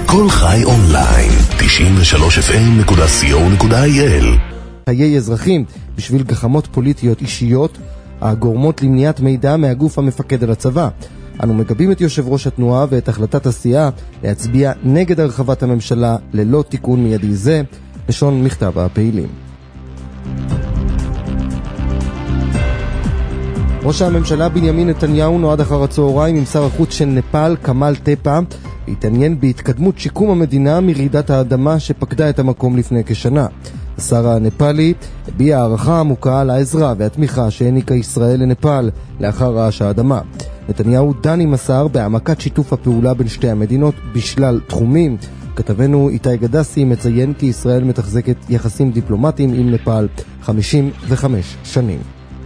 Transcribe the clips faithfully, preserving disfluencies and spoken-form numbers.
כל חי אונליין, תשעים ושלוש אף אם נקודה סי או נקודה איי אל. חיי אזרחים בשביל גחמות פוליטיות אישיות הגורמות למניעת מידע מהגוף המפקד על הצבא. אנו מגבים את יושב ראש התנועה ואת החלטת הסיעה להצביע נגד הרחבת הממשלה ללא תיקון מיידי זה, לשון מכתב הפעילים. ראש הממשלה בנימין נתניהו נועד אחר הצהריים עם שר החוץ של נפאל כמאל טפה להתעניין בהתקדמות שיקום המדינה מרעידת האדמה שפקדה את המקום לפני כשנה. השר הנפאלי הביע הערכה עמוקה על העזרה והתמיכה שהעניקה ישראל לנפאל לאחר רעש האדמה. נתניהו דן עם השר בהעמקת שיתוף הפעולה בין שתי המדינות בשלל תחומים. כתבנו איתי גדסי מציין כי ישראל מתחזקת יחסים דיפלומטיים עם נפאל חמישים וחמש שנים.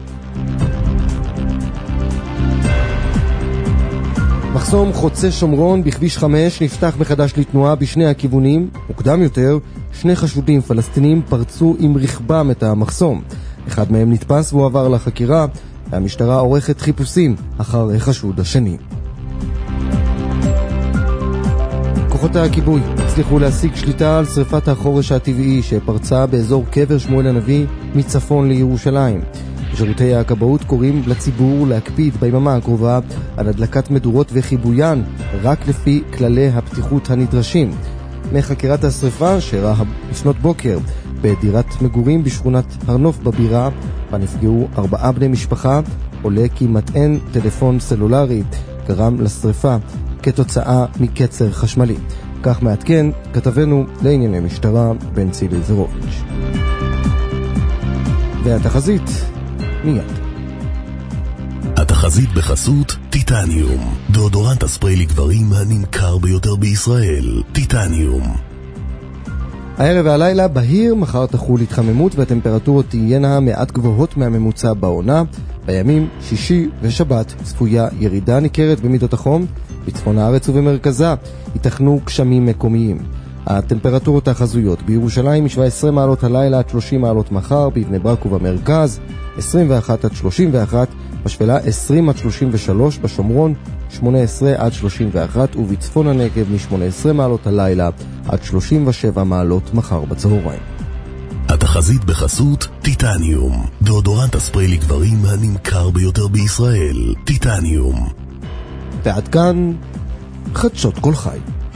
מחסום חוצה שומרון בכביש חמש נפתח מחדש לתנועה בשני הכיוונים. מוקדם יותר, שני חשודים פלסטינים פרצו עם רכבם את המחסום. אחד מהם נתפס והוא עבר לחקירה, והמשטרה עורכת חיפושים אחר החשוד השני. כוחות הכיבוי הצליחו להשיג שליטה על שריפת החורש הטבעי שפרצה באזור קבר שמואל הנביא מצפון לירושלים. שירותי הכבאות קוראים לציבור להקפיד ביממה הקרובה על הדלקת מדורות וחיבוין רק לפי כללי הפתיחות הנדרשים. מחקירת השריפה שאירעה לפנות בוקר בדירת מגורים בשכונת הרנוף בבירה, בה נפגעו ארבעה בני משפחה, עולה כי מטען טלפון סלולרי גרם לשריפה כתוצאה מקצר חשמלי. כך מעדכן כתבנו לענייני משטרה בן צילי זרוביץ'. והתחזית מיד. התחזית בחסות טיטניום, דאודורנט הספרי לגברים הנמכר ביותר בישראל. טיטניום. הערב והלילה בהיר, מחר תחול התחממות והטמפרטורות תהיינה מעט גבוהות מהממוצע בעונה. בימים שישי ושבת צפויה ירידה ניכרת במידות החום. בצפון הארץ ובמרכזה ייתכנו גשמים מקומיים. הטמפרטורות החזויות בירושלים שבע עשרה מעלות הלילה עד שלושים מעלות מחר, בבני ברק ובמרכז עשרים ואחת עד שלושים ואחת, בשפלה עשרים עד שלושים ושלוש, בשומרון שמונה עשרה עד שלושים ואחת ובצפון הנגב מ-שמונה עשרה מעלות הלילה עד שלושים ושבע מעלות מחר בצהריים. התחזית בחסות טיטניום, דאודורנט הספרי לגברים הנמכר ביותר בישראל. טיטניום. ועד כאן חדשות כל חי.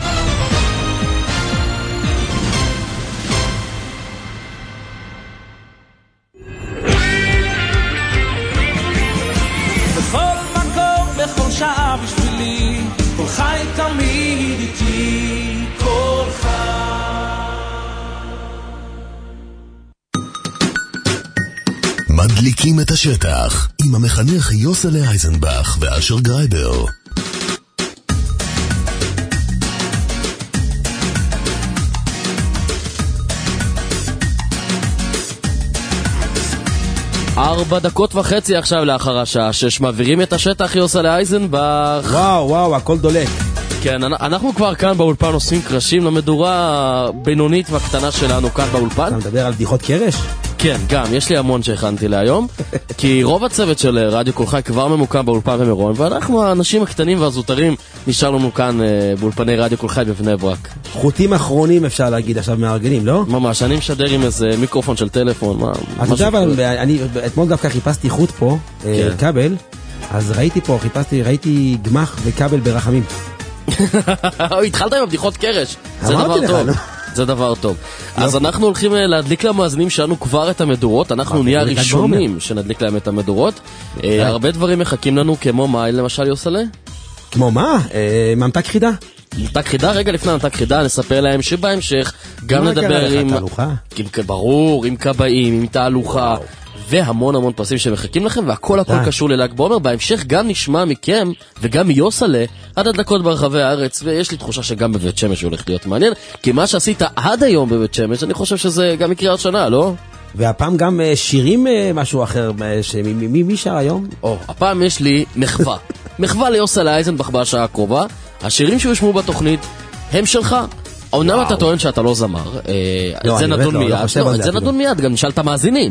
שעה בשבילי, כל חי תמיד איתי, כל חי. מדליקים את השטח עם המחנך יוסלה אייזנבך ואשר גרייבר. ארבע דקות וחצי עכשיו לאחר השעה שש, מעבירים את השטח יוסלה אייזנבך. וואו וואו, הכל דולק. כן, אנחנו כבר כאן באולפן עושים קרשים למדורה הבינונית והקטנה שלנו כאן באולפן. אתה מדבר על בדיחות קרש? כן, גם, יש לי המון שהכנתי להיום, כי רוב הצוות של רדיו כל חי כבר ממוקם באולפן במירון, ואנחנו האנשים הקטנים והזוטרים נשארנו כאן באולפני רדיו כל חי בבני ברק. חוטים אחרונים אפשר להגיד עכשיו מארגנים, לא? ממש, אני משדר עם איזה מיקרופון של טלפון. אתה יודע, אבל אני אתמול דווקא חיפשתי חוט פה, כבל, אז ראיתי פה, חיפשתי, ראיתי גמח וכבל ברחמים. התחלת עם הבדיחות קרש, זה דבר טוב. זה דבר טוב. אז אנחנו הולכים להדליק למאזינים שלנו כבר את המדורות, אנחנו נהיה הראשונים שנדליק להם את המדורות. הרבה דברים מחכים לנו, כמו מה למשל יוסלה? כמו מה? ממתק חידה. ממתק חידה? רגע לפני ממתק חידה נספר להם שבהמשך גם נדבר עם... ברור, עם קבעים, עם תהלוכה. והמון המון פרסים שמחכים לכם, והכל הכל קשור לל"ג בעומר. בהמשך גם נשמע מכם וגם מיוסלה עד הדקות ברחבי הארץ, ויש לי תחושה שגם בבית שמש הולך להיות מעניין, כי מה שעשית עד היום בבית שמש, אני חושב שזה גם יקרה עוד שנה, לא? והפעם גם שירים משהו אחר, מי, מי שר היום? או, הפעם יש לי מחווה. מחווה ליוסלה אייזנבך בשעה הקרובה. השירים שיושמו בתוכנית הם שלך. אומנם אתה טוען שאתה לא זמר, זה נדון מיד, זה נדון מיד, גם נשאל את המאזינים.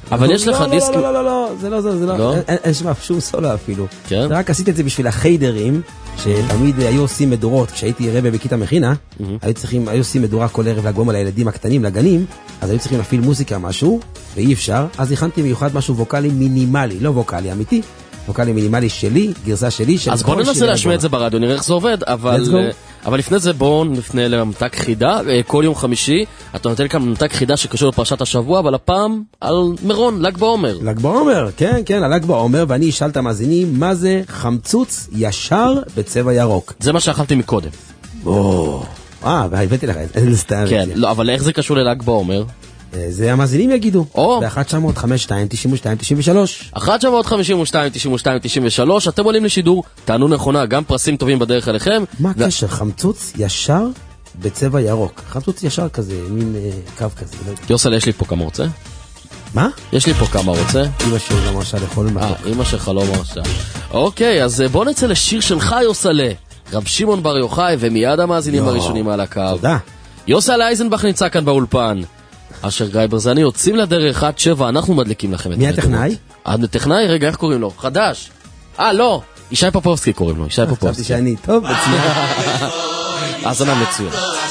אבל יש לך דיסק... לא, לא, לא, לא, זה לא, זה לא, אין שם שום סולו אפילו. כן? רק עשיתי את זה בשביל החיידרים, שתמיד היו עושים מדורות, כשהייתי רבא בכיתה מכינה, היו צריכים, היו עושים מדורה כל ערב לגבום על הילדים הקטנים, לגנים, אז היו צריכים להפעיל מוזיקה משהו, ואי אפשר, אז הכנתי מיוחד משהו ווקלי מינימלי, לא ווקלי אמיתי, ווקלי מינימלי שלי, גרסה שלי. אז בוא ננסה להשמיע את זה ברדיו, נראה איך זה עובד, אבל... אבל לפני זה בואו נפנה לממתק חידה. כל יום חמישי אתה נותן כאן ממתק חידה שקשור לפרשת השבוע, אבל הפעם על מירון, ל"ג בעומר. ל"ג בעומר, כן, כן, על ל"ג בעומר, ואני אשאל את המאזינים מה זה חמצוץ ישר בצבע ירוק. זה מה שאכלתי מקודם. או, אה, והבאתי לך, איזה סתם. כן, לא, אבל איך זה קשור לל"ג בעומר? זה המאזינים יגידו. ב-אחת תשע אפס חמש שתיים תשעים ושתיים תשעים ושלוש. אחת תשע אפס חמש שתיים תשעים ושתיים תשעים ושלוש. אתם עולים לשידור, תענו נכונה, גם פרסים טובים בדרך אליכם. מה הקשר? חמצוץ ישר בצבע ירוק. חמצוץ ישר כזה, מין קו כזה. יוסל, יש לי פה כמה רוצה? מה? יש לי פה כמה רוצה. אמא שלי לא מרשה לאכול מתוק. אה, אמא שלך לא מרשה. אוקיי, אז בוא נצא לשיר שלך, יוסלה. רב שמעון בר יוחאי, ומיד המאזינים הראשונים על הקו. תודה. יוסל אייזנבך נמצא כאן באולפן. אשר גיא ברזני יוצאים לדרך עד שבע, אנחנו מדליקים לכם את מי הטכנאי? הטכנאי, רגע, איך קוראים לו? חדש. אה, לא, ישי פופובסקי קוראים לו, ישי פופובסקי. חשבתי שאני טוב, מצוין. האזנה מצוין.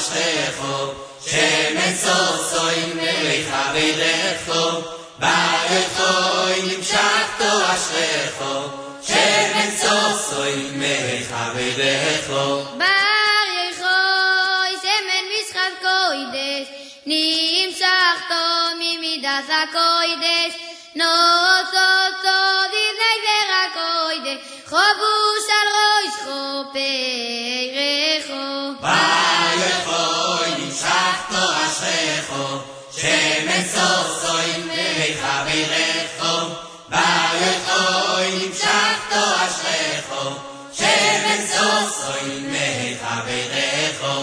נמשכתו ממידת הקוידש, נוצצו דבני זר הקוידש, חובוש על ראשו פרחו. ביכוי נמשכתו אשריכו, שמן סוסוי מחברכו. ביכוי נמשכתו אשריכו, שמן סוסוי מחברכו.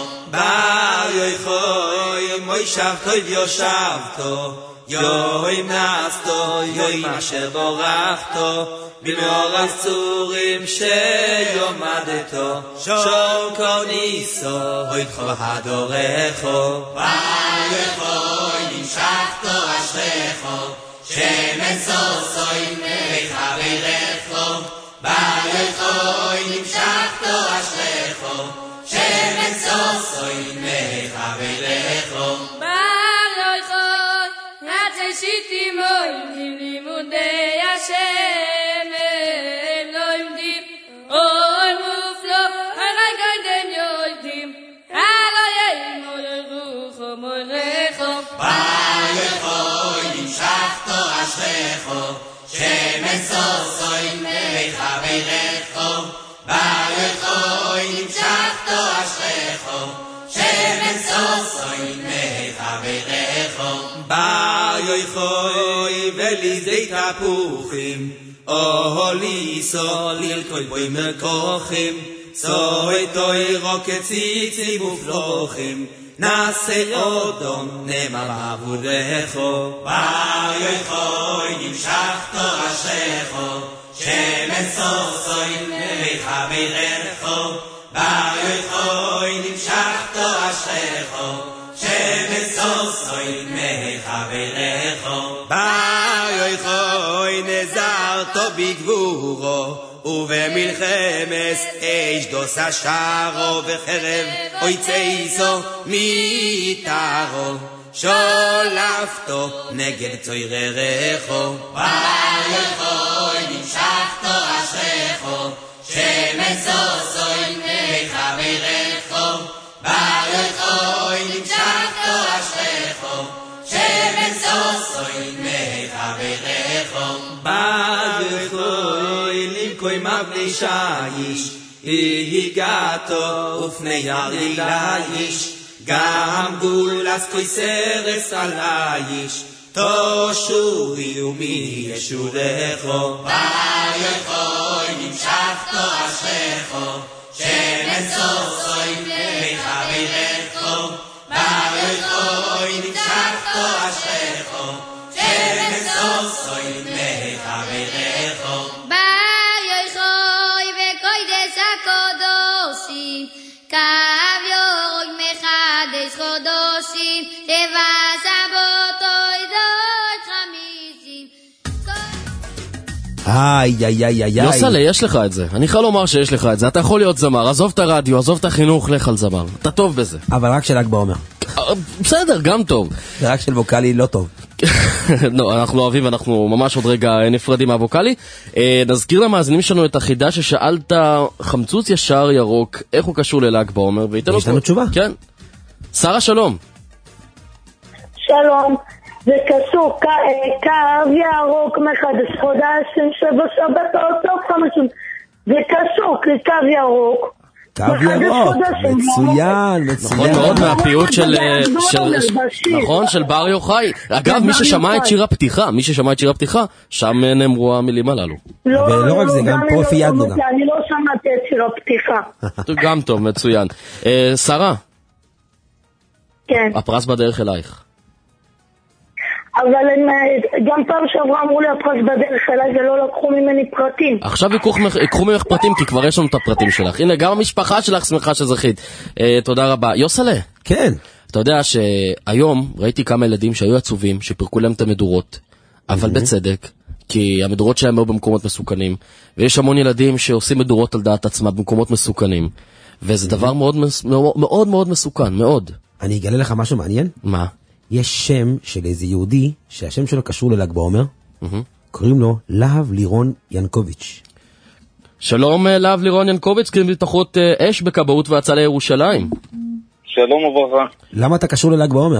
ביכוי מוישבתו ויושבתו, יוים נעשתו, יוים אשר בורחתו, במאורס צורים שיומדתו, שום כל ניסו, הוידכו והדורכו. ביכוי נמשכתו אשריכו, שמן סוסוי מחברכו. ביכוי נמשכתו אשריכו, שמן סוסוי מחברכו. שיטי מוידים לימודי השם אלוהים אוי מופלו הרי גוידם יוידים הלא יאימו לרוחו מולכו. ביכוי נמשכתו אשריכו, שמן סוסוי מחברכו. ביכוי נמשכתו אשריכו, שמן סוסוי מחברכו. ביכוי ולידי תפוחים, אוהליסו ללכוי בוי מקוחים, סוי תוי רוקת ציצי מופלוחים, נעשה אודום נמה בעבודכו. ביכוי נמשכתו אשריכו, שמן סוסוי מחברכו. ביכוי נמשכתו אשריכו, שמן סוסוי מחברכו. ביכוי נזרתו בגבורו, ובמלחמס אש דוס השערו, וחרב אוי צייסו מיתרו, שולפתו נגד צויררכו. ביכוי נמשכתו אשריכו, שמן סוסוי מחברכו. ביכוי נמשכתו אשריכו, שמן סוסוי מחברכו. ביכוי למקוי מבלי שיש, הגעתו ופני ירילה יש, גם גולס כוי סרס עלייש, תושורי ומי ישורךו. ביכוי נמשכתו אשריכו, שמן סוסוי מחברכו. ביכוי נמשכתו אשריכו, שמן סוסוי מחברכו. ביכוי וקוידש הקודשים, קו יורג מחדש חודשים, שבע שבתות דוד חמישים, איי, איי, איי, איי. יוסלה, יש לך את זה. אני יכול לומר שיש לך את זה. אתה יכול להיות זמר, עזוב את הרדיו, עזוב את החינוך, לך על זמר. אתה טוב בזה. אבל רק של ל"ג בעומר. בסדר, גם טוב. זה רק של ווקלי לא טוב. לא, אנחנו אוהבים, אנחנו ממש עוד רגע נפרדים מהווקלי. נזכיר למאזינים שלנו את החידה ששאלת, חמצוץ ישר ירוק, איך הוא קשור לל"ג בעומר, יש לנו תשובה. כן. שרה, שלום. שלום. זה קשור, קו ירוק מחדש חודש שבע שבתות סוף חמישים. זה קשור, קו ירוק. קו ירוק, מצוין, מצוין. נכון מאוד, מהפיוט של, נכון, של בר יוחאי. אגב, מי ששמע את שיר הפתיחה, מי ששמע את שיר הפתיחה, שם נאמרו המילים הללו. ולא רק זה, גם פה פיידנו גם. אני לא שמעתי את שיר הפתיחה. גם טוב, מצוין. שרה. כן. הפרס בדרך אלייך. אבל גם פעם שעברה אמרו לי הפרס בדרך אליי ולא לקחו ממני פרטים. עכשיו יקחו ממך פרטים כי כבר יש לנו את הפרטים שלך. הנה, גם המשפחה שלך שמחה שזכית. תודה רבה. יוסלה. כן. אתה יודע שהיום ראיתי כמה ילדים שהיו עצובים, שפרקו להם את המדורות, אבל בצדק, כי המדורות שלהם היו במקומות מסוכנים, ויש המון ילדים שעושים מדורות על דעת עצמה במקומות מסוכנים, וזה דבר מאוד מאוד מאוד מסוכן, מאוד. אני אגלה לך משהו מעניין? מה? יש שם של איזה יהודי שהשם שלו קשור לל"ג בעומר, קוראים לו להב לירון ינקוביץ'. שלום להב לירון ינקוביץ', קצין בטיחות אש בכבאות והצלה ירושלים. שלום וברכה. למה אתה קשור לל"ג בעומר?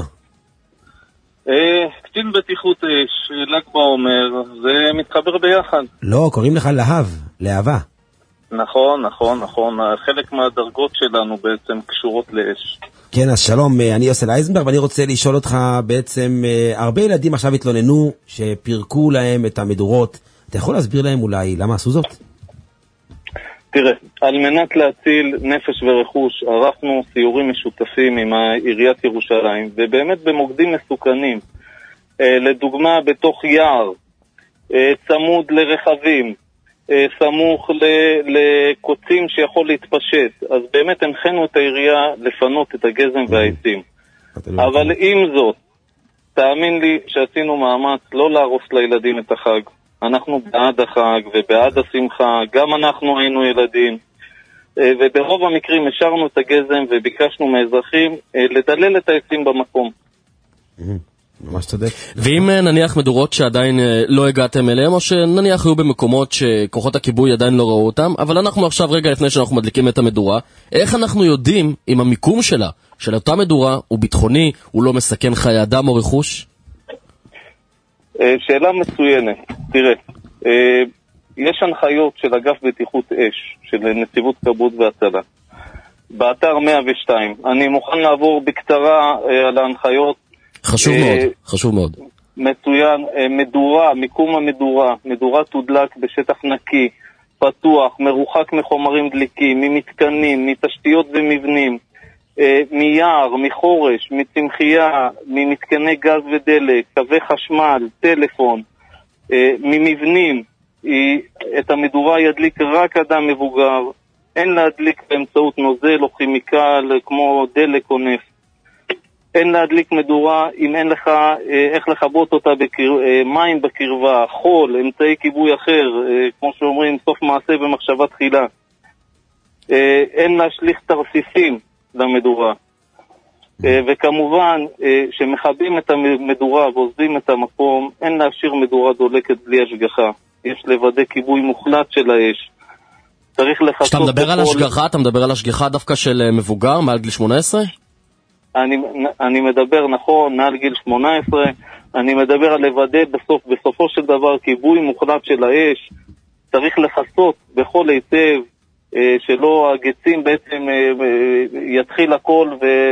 קצין בטיחות אש, ל"ג בעומר, זה מתחבר ביחד. לא, קוראים לך להב, להבה. נכון, נכון, נכון. חלק מהדרגות שלנו בעצם קשורות לאש. כן, אז שלום, אני יוסל אייזנברג, ואני רוצה לשאול אותך בעצם, הרבה ילדים עכשיו התלוננו שפירקו להם את המדורות. אתה יכול להסביר להם אולי למה עשו זאת? תראה, על מנת להציל נפש ורכוש, ערכנו סיורים משותפים עם עיריית ירושלים, ובאמת במוקדים מסוכנים. לדוגמה, בתוך יער, צמוד לרכבים, סמוך לקוצים שיכול להתפשט, אז באמת הנחנו את העירייה לפנות את הגזם והעצים. אבל עם זאת, תאמין לי שעשינו מאמץ לא להרוס לילדים את החג. אנחנו בעד החג ובעד השמחה, גם אנחנו היינו ילדים, וברוב המקרים השארנו את הגזם וביקשנו מהאזרחים לדלל את העצים במקום. ממש צודק. ואם נניח מדורות שעדיין לא הגעתם אליהם, או שנניח היו במקומות שכוחות הכיבוי עדיין לא ראו אותם, אבל אנחנו עכשיו רגע לפני שאנחנו מדליקים את המדורה, איך אנחנו יודעים אם המיקום שלה, של אותה מדורה, הוא ביטחוני, הוא לא מסכן חיי אדם או רכוש? שאלה מצוינת. תראה, יש הנחיות של אגף בטיחות אש, של נציבות כבאות והצלה. באתר מאה ושתיים. אני מוכן לעבור בקצרה על ההנחיות. חשוב מאוד, חשוב מאוד. מצוין, מדורה, מיקום המדורה, מדורה תודלק בשטח נקי, פתוח, מרוחק מחומרים דליקים, ממתקנים, מתשתיות ומבנים, מיער, מחורש, מצמחייה, ממתקני גז ודלק, קווי חשמל, טלפון, ממבנים. את המדורה ידליק רק אדם מבוגר, אין להדליק באמצעות נוזל או כימיקל כמו דלק או נפט. אין להדליק מדורה אם אין לך איך לכבות אותה בקר... מים בקרבה, חול, אמצעי כיבוי אחר, כמו שאומרים, סוף מעשה במחשבה תחילה. אין להשליך תרסיסים למדורה. וכמובן, שמחבים את המדורה ועוזבים את המקום, אין להשאיר מדורה דולקת בלי השגחה. יש לוודא כיבוי מוחלט של האש. צריך לחסות... כשאתה מדבר על השגחה, אתה מדבר על השגחה דווקא של מבוגר, מעל גיל שמונה עשרה? אני, אני מדבר נכון, מעל גיל שמונה עשרה, אני מדבר על לוודא בסוף, בסופו של דבר כיבוי מוחלט של האש, צריך לחסות בכל היטב, אה, שלא הגצים בעצם אה, אה, יתחיל הכל,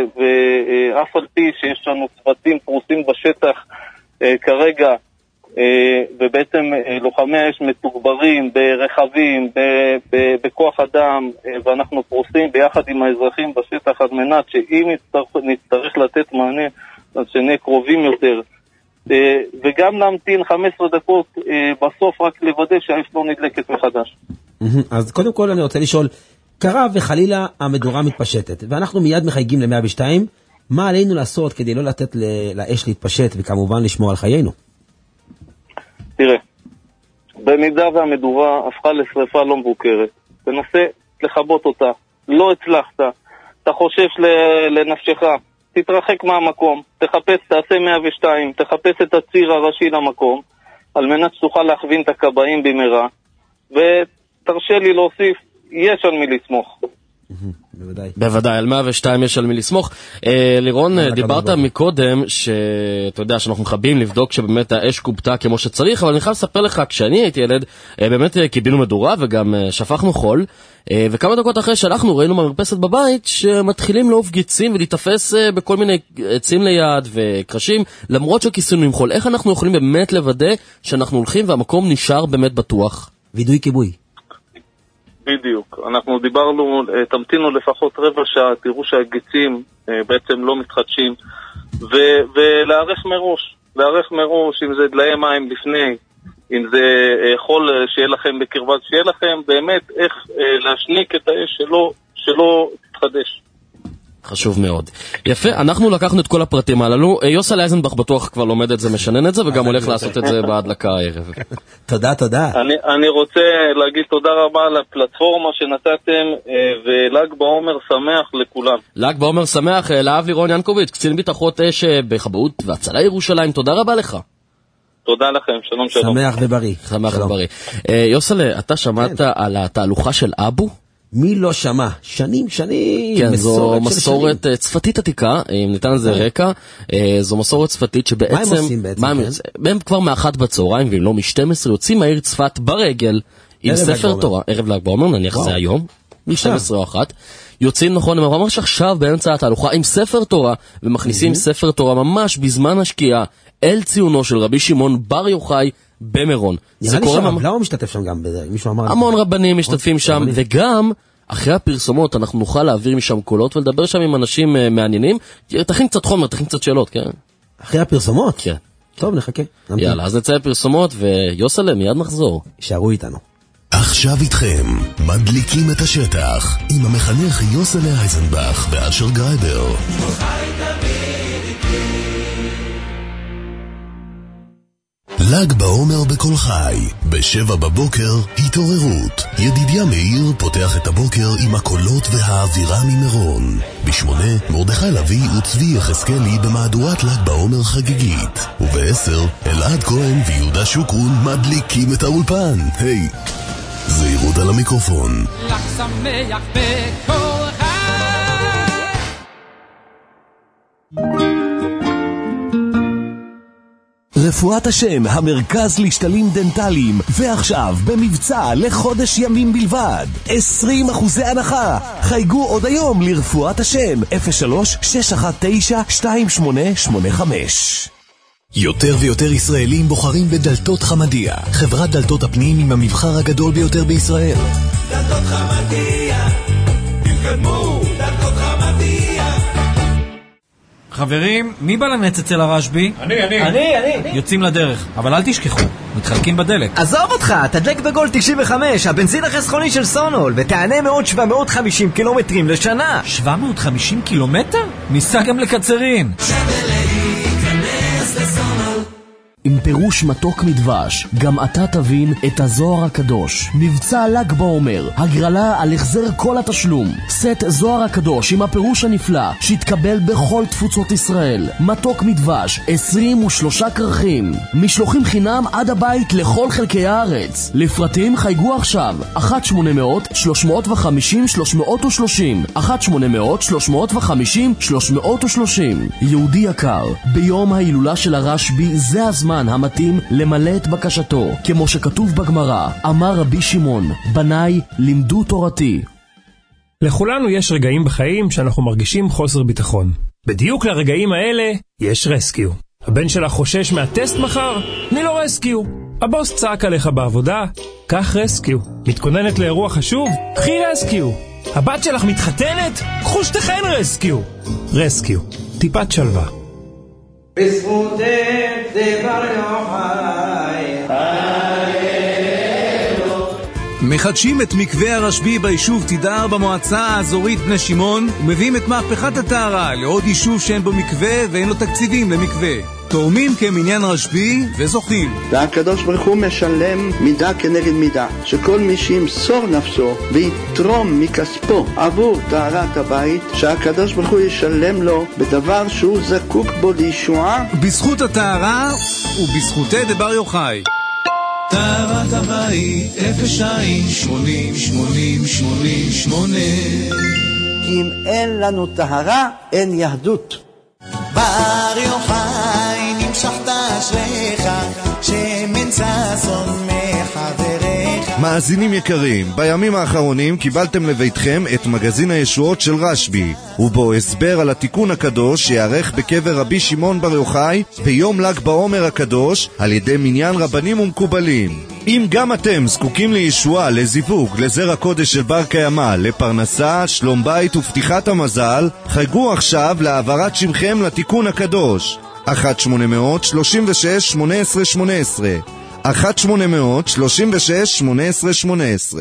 ואף על פי שיש לנו צוותים פרוסים בשטח אה, כרגע, אה, ובעצם אה, לוחמי האש מתוגברים ברכבים, ב, ב, בכוח אדם, אה, ואנחנו פרוסים ביחד עם האזרחים בשטח על מנת שאם נצטרך, נצטרך לתת מענה, אז שנהיה קרובים יותר. אה, וגם להמתין חמש עשרה דקות אה, בסוף רק לוודא שהאש לא נדלקת מחדש. אז קודם כל אני רוצה לשאול, קרה וחלילה המדורה מתפשטת, ואנחנו מיד מחייגים ל-מאה ושתיים, מה עלינו לעשות כדי לא לתת לאש להתפשט וכמובן לשמור על חיינו? תראה, במידה והמדורה הפכה לשריפה לא מבוקרת, תנסה לחבות אותה, לא הצלחת, אתה חושש לנפשך, תתרחק מהמקום, תחפש, תעשה מאה ושתיים, תחפש את הציר הראשי למקום, על מנת שתוכל להכווין את הקבעים במהרה, ותרשה לי להוסיף, יש על מי לסמוך. בוודאי. בוודאי, על מאה ושתיים יש על מי לסמוך. אה, לירון, דיברת מקודם שאתה יודע שאנחנו מחבים לבדוק שבאמת האש קובטה כמו שצריך, אבל אני חייב לספר לך, כשאני הייתי ילד, אה, באמת קיבינו מדורה וגם אה, שפכנו חול, אה, וכמה דקות אחרי שהלכנו ראינו במרפסת בבית שמתחילים לעוף גיצים ולהתאפס אה, בכל מיני עצים ליד וקרשים, למרות שכיסינו עם חול. איך אנחנו יכולים באמת לוודא שאנחנו הולכים והמקום נשאר באמת בטוח? וידוי כיבוי. בדיוק, אנחנו דיברנו, תמתינו לפחות רבע שעה, תראו שהגיצים בעצם לא מתחדשים, ו- ולהערך מראש, להערך מראש, אם זה דלאי מים לפני, אם זה חול שיהיה לכם בקרבת, שיהיה לכם באמת איך להשניק את האש שלא, שלא תתחדש. חשוב מאוד. יפה, אנחנו לקחנו את כל הפרטים הללו. יוסל אייזנבך בטוח כבר לומד את זה, משנן את זה, וגם הולך לעשות את זה בהדלקה הערב. תודה, תודה. אני, אני רוצה להגיד תודה רבה על הפלטפורמה שנתתם, ול"ג בעומר שמח לכולם. ל"ג בעומר שמח, לאב לירון ינקוביץ', קצין ביטחון אש בכבאות והצלה ירושלים, תודה רבה לך. תודה לכם, שלום שלום. שמח ובריא. שמח ובריא. יוסל, אתה שמעת על התהלוכה של אבו? מי לא שמע? שנים, שנים. כן, זו מסורת צפתית עתיקה, אם ניתן לזה רקע, זו מסורת צפתית שבעצם... מה הם עושים בעצם? הם כבר מאחת בצהריים, ואם לא משתים עשרה, יוצאים מהעיר צפת ברגל, עם ספר תורה, ערב ל"ג בעומר, נניח זה היום, משתים עשרה או אחת, יוצאים נכון, הם ממש עכשיו באמצע התהלוכה עם ספר תורה, ומכניסים ספר תורה ממש בזמן השקיעה, אל ציונו של רבי שמעון בר יוחאי, במירון. נראה לי שהרב לאו משתתף שם גם, מישהו אמר... המון רבנים משתתפים שם, וגם אחרי הפרסומות אנחנו נוכל להעביר משם קולות ולדבר שם עם אנשים מעניינים. תכין קצת חומר, תכין קצת שאלות, כן? אחרי הפרסומות? כן. טוב, נחכה. יאללה, אז נצא לפרסומות, ויוסלם, מיד נחזור. יישארו איתנו. עכשיו איתכם, מדליקים את השטח, עם המחנך יוסלה אייזנבך ואשר גרייבר. ל"ג בעומר בכל חי, בשבע בבוקר, התעוררות. ידידיה מאיר פותח את הבוקר עם הקולות והאווירה ממירון. בשמונה, מרדכי לוי וצבי יחזקאלי במהדורת ל"ג בעומר חגיגית. ובעשר, אלעד כהן ויהודה שוקרון מדליקים את האולפן. היי, זהירות על המיקרופון. ל"ג שמח בכל חי. רפואת השם, המרכז לשתלים דנטליים, ועכשיו במבצע לחודש ימים בלבד, עשרים אחוזי הנחה. חייגו עוד היום לרפואת השם, אפס שלוש שש אחת תשע שתיים שמונה שמונה חמש. יותר ויותר ישראלים בוחרים בדלתות חמדיה, חברת דלתות הפנים עם המבחר הגדול ביותר בישראל. דלתות חמדיה, התקדמו, דלתות חמדיה. חברים, מי בא לנץ אצל הרשבי? אני, אני. אני, אני. יוצאים לדרך, אבל אל תשכחו, מתחלקים בדלק. עזוב אותך, תדלק בגול תשעים וחמש, הבנזין החסכוני של סונול, ותענה מאות שבע מאות וחמישים קילומטרים לשנה. שבע מאות וחמישים קילומטר? ניסע גם לקצרין. עם פירוש מתוק מדבש, גם אתה תבין את הזוהר הקדוש. מבצע ל"ג בעומר, הגרלה על החזר כל התשלום. סט זוהר הקדוש עם הפירוש הנפלא, שהתקבל בכל תפוצות ישראל. מתוק מדבש, עשרים ושלושה כרכים. משלוחים חינם עד הבית לכל חלקי הארץ. לפרטים חייגו עכשיו, אחת שמונה מאות שלוש מאות וחמישים שלוש מאות ושלושים. אחת שמונה מאות שלוש מאות וחמישים שלוש מאות ושלושים. יהודי יקר, ביום ההילולה של הרשבי זה הזמן המתאים למלא את בקשתו, כמו שכתוב בגמרא, אמר רבי שמעון, בניי לימדו תורתי. לכולנו יש רגעים בחיים שאנחנו מרגישים חוסר ביטחון. בדיוק לרגעים האלה יש רסקיו. הבן שלך חושש מהטסט מחר? תני לו רסקיו. הבוס צעק עליך בעבודה? קח רסקיו. מתכוננת לאירוע חשוב? קחי רסקיו. הבת שלך מתחתנת? קחו שתיכן רסקיו. רסקיו, טיפת שלווה. בזכותך דבר יוחאי מחדשים את מקווה הרשבי ביישוב תידר במועצה האזורית בני שמעון ומביאים את מהפכת הטהרה לעוד יישוב שאין בו מקווה ואין לו תקציבים למקווה. תורמים כמניין רשב"י וזוכים. והקדוש ברוך הוא משלם מידה כנגד מידה, שכל מי שימסור נפשו ויתרום מכספו עבור טהרת הבית, שהקדוש ברוך הוא ישלם לו בדבר שהוא זקוק בו לישועה. בזכות הטהרה ובזכותי דבר יוחאי. טהרת הבית אפס שתיים שמונים שמונים שמונים שמונה. אם אין לנו טהרה, אין יהדות. בר יוחאי נמשכת אשריך, שמן ששון מחבריך. מאזינים יקרים, בימים האחרונים קיבלתם לביתכם את מגזין הישועות של רשב"י, ובו הסבר על התיקון הקדוש שיערך בקבר רבי שמעון בר יוחאי ביום ל"ג בעומר הקדוש על ידי מניין רבנים ומקובלים. אם גם אתם זקוקים לישועה, לזיווג, לזרע קודש של בר קיימא, לפרנסה, שלום בית ופתיחת המזל, חייגו עכשיו להעברת שמכם לתיקון הקדוש. אחת שמונה מאות שלושים ושש שמונה עשרה שמונה עשרה אחת שמונה מאות שלושים ושש שמונה עשרה שמונה עשרה.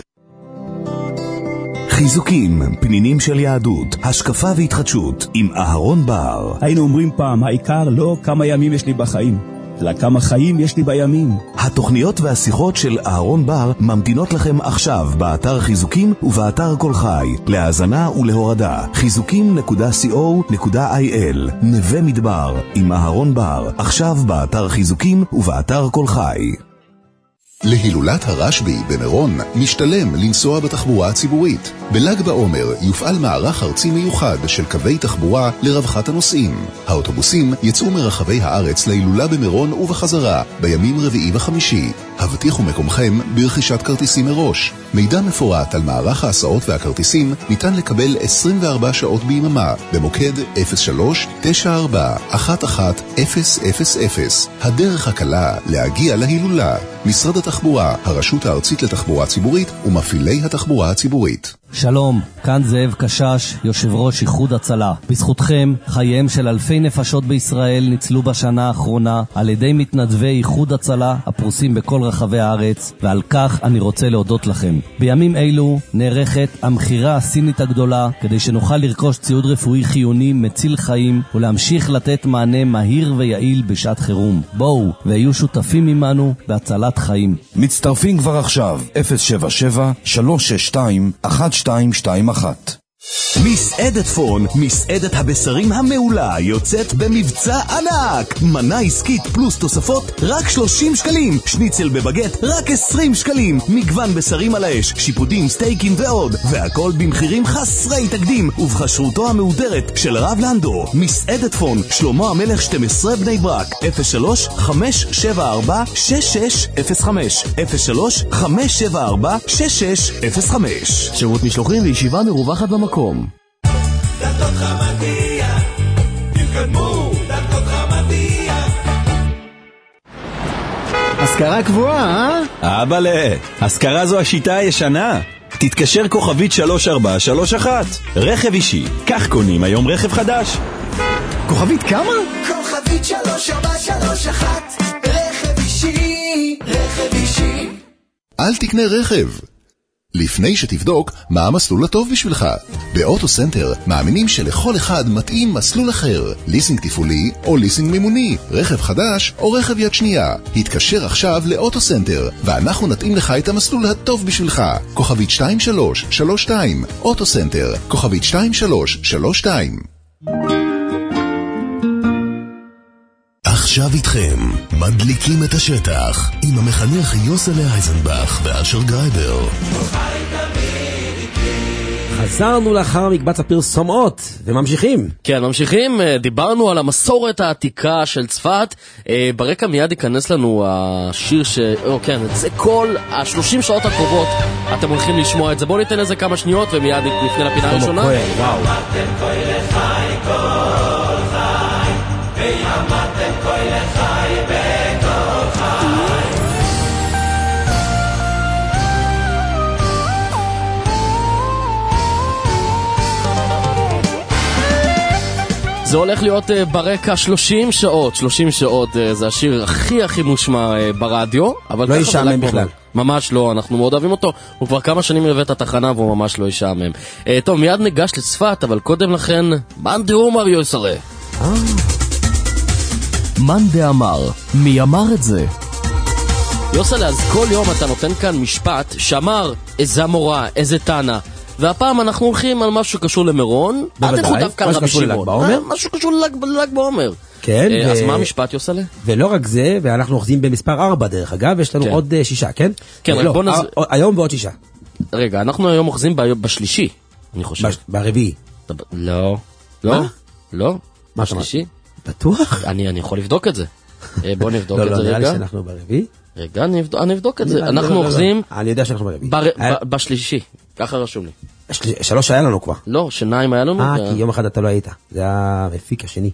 חיזוקים, פנינים של יהדות, השקפה והתחדשות עם אהרון בר. היינו אומרים פעם, העיקר לא כמה ימים יש לי בחיים, אלא כמה חיים יש לי בימים. התוכניות והשיחות של אהרון בר ממתינות לכם עכשיו באתר חיזוקים ובאתר כל חי, להאזנה ולהורדה. חיזוקים נקודה קו נקודה איי אל. נווה מדבר עם אהרון בר, עכשיו באתר חיזוקים ובאתר כל חי. להילולת הרשב"י במירון משתלם לנסוע בתחבורה הציבורית. בל"ג בעומר יופעל מערך ארצי מיוחד של קווי תחבורה לרווחת הנוסעים. האוטובוסים יצאו מרחבי הארץ להילולה במירון ובחזרה בימים רביעי וחמישי. הבטיחו מקומכם ברכישת כרטיסים מראש. מידע מפורט על מערך ההסעות והכרטיסים ניתן לקבל עשרים וארבע שעות ביממה במוקד אפס שלוש תשע ארבע אחת אחת אפס אפס אפס. הדרך הקלה להגיע להילולה. משרד התחבורה, הרשות הארצית לתחבורה ציבורית ומפעילי התחבורה הציבורית. שלום, כאן זאב קשש, יושב ראש איחוד הצלה. בזכותכם, חייהם של אלפי נפשות בישראל ניצלו בשנה האחרונה על ידי מתנדבי איחוד הצלה הפרוסים בכל רחבי הארץ, ועל כך אני רוצה להודות לכם. בימים אלו נערכת המחירה הסינית הגדולה כדי שנוכל לרכוש ציוד רפואי חיוני מציל חיים ולהמשיך לתת מענה מהיר ויעיל בשעת חירום. בואו והיו שותפים עמנו בהצלת חיים. מצטרפים כבר עכשיו, אפס שבע שבע שלוש שש שתיים אחת שתיים שתיים אחת. מסעדת פון, מסעדת הבשרים המעולה, יוצאת במבצע ענק. מנה עסקית פלוס תוספות רק שלושים שקלים, שניצל בבגט רק עשרים שקלים, מגוון בשרים על האש, שיפודים, סטייקים ועוד, והכל במחירים חסרי תקדים ובחשרותו המהודרת של רב לנדו. מסעדת פון, שלמה המלך שתים עשרה בני ברק, אפס שלוש חמש שבע ארבע שש שש אפס חמש אפס שלוש חמש שבע ארבע שש שש אפס חמש. שירות משלוחים וישיבה מרווחת במקום. דלתות חמדיה, תתקדמו, דלתות חמדיה. השכרה קבועה, אה? אבאלה, השכרה זו השיטה הישנה. תתקשר כוכבית שלוש ארבע שלוש אחת. רכב אישי, כך קונים היום רכב חדש. כוכבית כמה? כוכבית שלוש ארבע שלוש אחת. רכב אישי, רכב אישי. אל תקנה רכב לפני שתבדוק מה המסלול הטוב בשבילך. באוטו סנטר מאמינים שלכל אחד מתאים מסלול אחר, ליסינג טיפולי או ליסינג מימוני, רכב חדש או רכב יד שנייה. התקשר עכשיו לאוטו סנטר ואנחנו נתאים לך את המסלול הטוב בשבילך. כוכבית שתיים שלוש שלוש שתיים. אוטו סנטר, כוכבית שתיים שלוש שלוש שתיים. עכשיו איתכם, מדליקים את השטח עם המחנך יוסלה אייזנבך ואשר גרייבר. חזרנו לאחר מקבץ הפרסומות וממשיכים. כן, ממשיכים. דיברנו על המסורת העתיקה של צפת. ברקע מיד ייכנס לנו השיר ש... או, כן, זה כל ה-שלושים שעות הקרובות אתם הולכים לשמוע את זה. בואו ניתן לזה כמה שניות ומיד נפנה לפינה הראשונה. וואו. ויאמרתם כה לחי בכל חי. זה הולך להיות uh, ברקע שלושים שעות, שלושים שעות uh, זה השיר הכי הכי מושמע uh, ברדיו, אבל לא ישעמם בכלל. ממש לא, אנחנו מאוד אוהבים אותו, הוא כבר כמה שנים מלווה את התחנה והוא ממש לא ישעמם. Uh, טוב, מיד ניגש לצפת, אבל קודם לכן, מאן דהוא מר יוסלה. מאן דאמר, מי אמר את זה? יוסל, אז כל יום אתה נותן כאן משפט שאמר איזה מורה, איזה תנא, והפעם אנחנו הולכים על משהו שקשור למירון. אל תלכו דווקא על רבי שמעון, משהו שקשור לל"ג בעומר. כן, אז מה המשפט, יוסלה? ולא רק זה, ואנחנו אוחזים במספר ארבע דרך אגב, יש לנו עוד שישה, כן? כן, בוא נז... היום ועוד שישה. רגע, אנחנו היום אוחזים בשלישי, אני חושב. ברביעי. לא. לא? לא? מה שלישי? בטוח? אני יכול לבדוק את זה. בוא נבדוק את זה רגע. לא, לא, נראה לי שאנחנו ברביעי. רגע, אני אבדוק את זה. אנחנו אוחזים... אני יודע שאנחנו ברביעי. בשלישי, ככה רשום לי. שלוש היה לנו כבר. לא, שניים היה לנו. אה, כי יום אחד אתה לא היית. זה המפיק השני.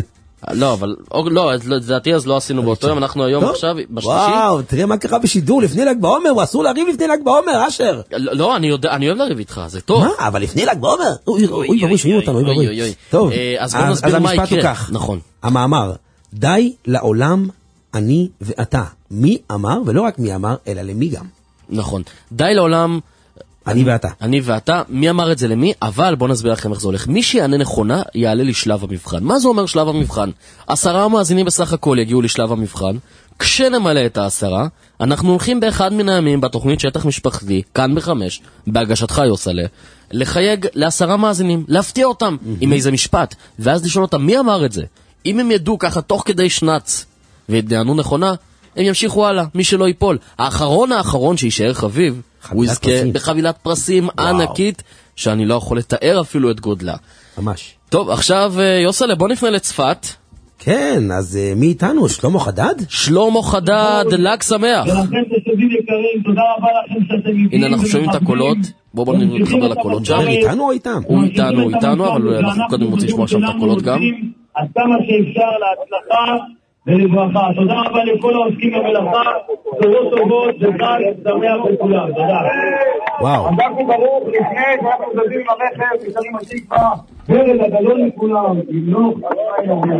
לא, אבל, לא, לדעתי אז לא עשינו באותו יום, אנחנו היום עכשיו בשלישי. וואו, תראה מה קרה בשידור לפני ל"ג בעומר, הוא אסור להריב לפני ל"ג בעומר, אשר. לא, אני אוהב להריב איתך, זה טוב. מה? אבל לפני ל"ג בעומר? אוי, אוי, שומעים אותנו, אוי, אוי. טוב, אז בוא נסביר מה יקרה. נכון. המאמר, די לעולם אני ואתה. מי אמר, ולא רק מי אמר, אלא למי גם. נכון. די לעולם... אני ואתה. אני ואתה, מי אמר את זה למי? אבל בוא נסביר לכם איך זה הולך. מי שיענה נכונה, יעלה לשלב המבחן. מה זה אומר שלב המבחן? עשרה מאזינים בסך הכל יגיעו לשלב המבחן. כשנמלא את העשרה, אנחנו הולכים באחד מן הימים בתוכנית שטח משפחתי, כאן בחמש, בהגשתך יוסלה, לחייג לעשרה מאזינים, להפתיע אותם mm-hmm. עם איזה משפט, ואז לשאול אותם מי אמר את זה. אם הם ידעו ככה תוך כדי שנץ, ויענו נכונה, הם ימשיכו הלאה, מי שלא ייפול. האחרון האחרון שישאר חביב, הוא יזכה בחבילת פרסים ענקית, שאני לא יכול לתאר אפילו את גודלה. ממש. טוב, עכשיו יוסלה, בוא נפנה לצפת. כן, אז מי איתנו? שלמה חדד? שלמה חדד, ל"ג שמח. ולכם תושבים יקרים, תודה רבה לכם שאתם איתנו. הנה אנחנו שומעים את הקולות. בואו בואו נתחבר לקולות שם. הוא איתנו או איתם? הוא איתנו, הוא איתנו, אבל אנחנו קודם רוצים לשמוע שם את הקולות גם. עד כמה שאפשר להצלחה ולברכה. תודה רבה לכל העוסקים במלאכה, בשורות טובות וחג שמח לכולם. תודה. וואו. אנחנו ברוך לפני שאנחנו מדברים עם הרכב, נשארים התקווה, ורד הגדול לכולם, ימלוך הלילה אומר.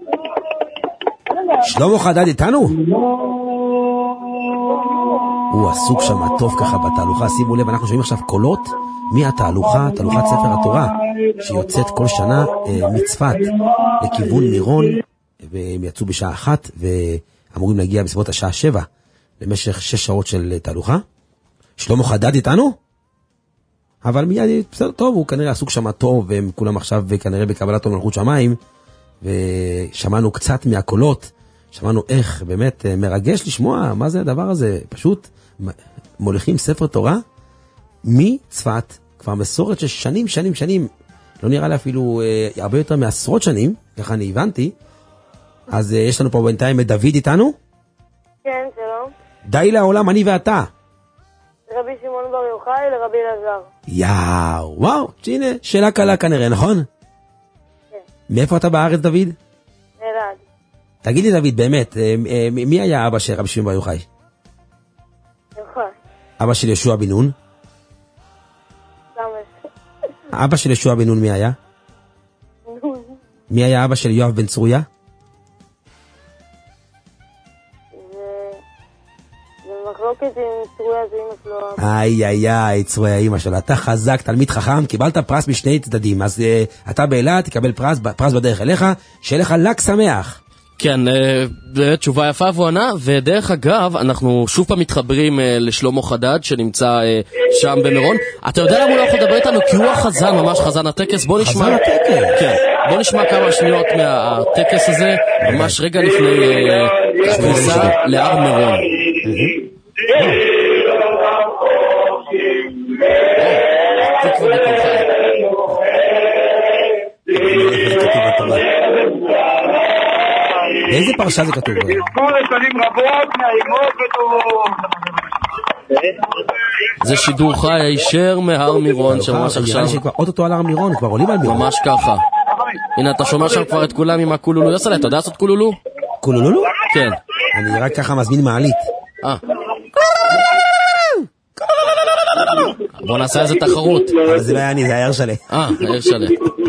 שלמה חדד איתנו? הוא עסוק שם טוב ככה בתהלוכה. שימו לב, אנחנו שומעים עכשיו קולות מהתהלוכה, תהלוכת ספר התורה, שיוצאת כל שנה אה, מצפת לכיוון מירון, והם יצאו בשעה אחת, ואמורים להגיע בסביבות השעה שבע, למשך שש שעות של תהלוכה. שלמה חדד איתנו? אבל מיד, בסדר טוב, הוא כנראה עסוק שם טוב, והם כולם עכשיו כנראה בקבלת מלכות שמיים, ושמענו קצת מהקולות, שמענו איך באמת מרגש לשמוע מה זה הדבר הזה, פשוט מוליכים ספר תורה מצפת, כבר מסורת של שנים, שנים, שנים, לא נראה לי אפילו אה, הרבה יותר מעשרות שנים, ככה אני הבנתי. אז אה, יש לנו פה בינתיים את דוד איתנו? כן, שלום. די לעולם, אני ואתה. רבי שמעון בר יוחאי לרבי אלעזר. יאו, וואו, הנה, שאלה קלה כנראה, נכון? כן. מאיפה אתה בארץ, דוד? אלעד. תגיד לי, דוד, באמת, אה, אה, מי היה אבא של רבי שמעון בר יוחאי? יוחאי. אבא של ישוע בן נון? אבא של ישוע בן נון מי היה? נון. מי היה אבא של יואב בן צרויה? מחלוקת עם צרויה זה אמא שלו. איי איי איי, צרויה אמא שלו. אתה חזק, תלמיד חכם, קיבלת פרס משני צדדים. אז uh, אתה באילת, תקבל פרס, פרס בדרך אליך, שיהיה לך ל"ג שמח. כן, uh, תשובה יפה ועונה, ודרך אגב, אנחנו שוב פעם מתחברים uh, לשלמה חדד, שנמצא uh, שם במירון. אתה יודע למה הוא לא יכול לדבר איתנו? כי הוא החזן, ממש חזן הטקס. בוא נשמע... חזן הטקס? כן. בוא נשמע כמה שניות מהטקס הזה, ממש רגע לפני כניסה uh, להר מירון. באיזה פרשה זה כתוב? כל השנים רבות נעימות וטובות. זה שידור חי הישר מהר מירון שממש עכשיו. אוטוטו על הר מירון, כבר עולים על מירון. ממש ככה. הנה אתה שומע שם כבר את כולם עם הקולולו. יוסלה, אתה יודע לעשות קולולו? קולולו? כן. אני רק ככה מזמין מעלית. אה. בוא נעשה איזה תחרות. אבל זה לא היה אני, זה היה הרשלה. אה, הרשלה.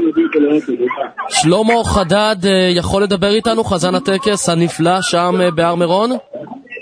שלמה חדד יכול לדבר איתנו, חזן הטקס הנפלא שם בהר מירון?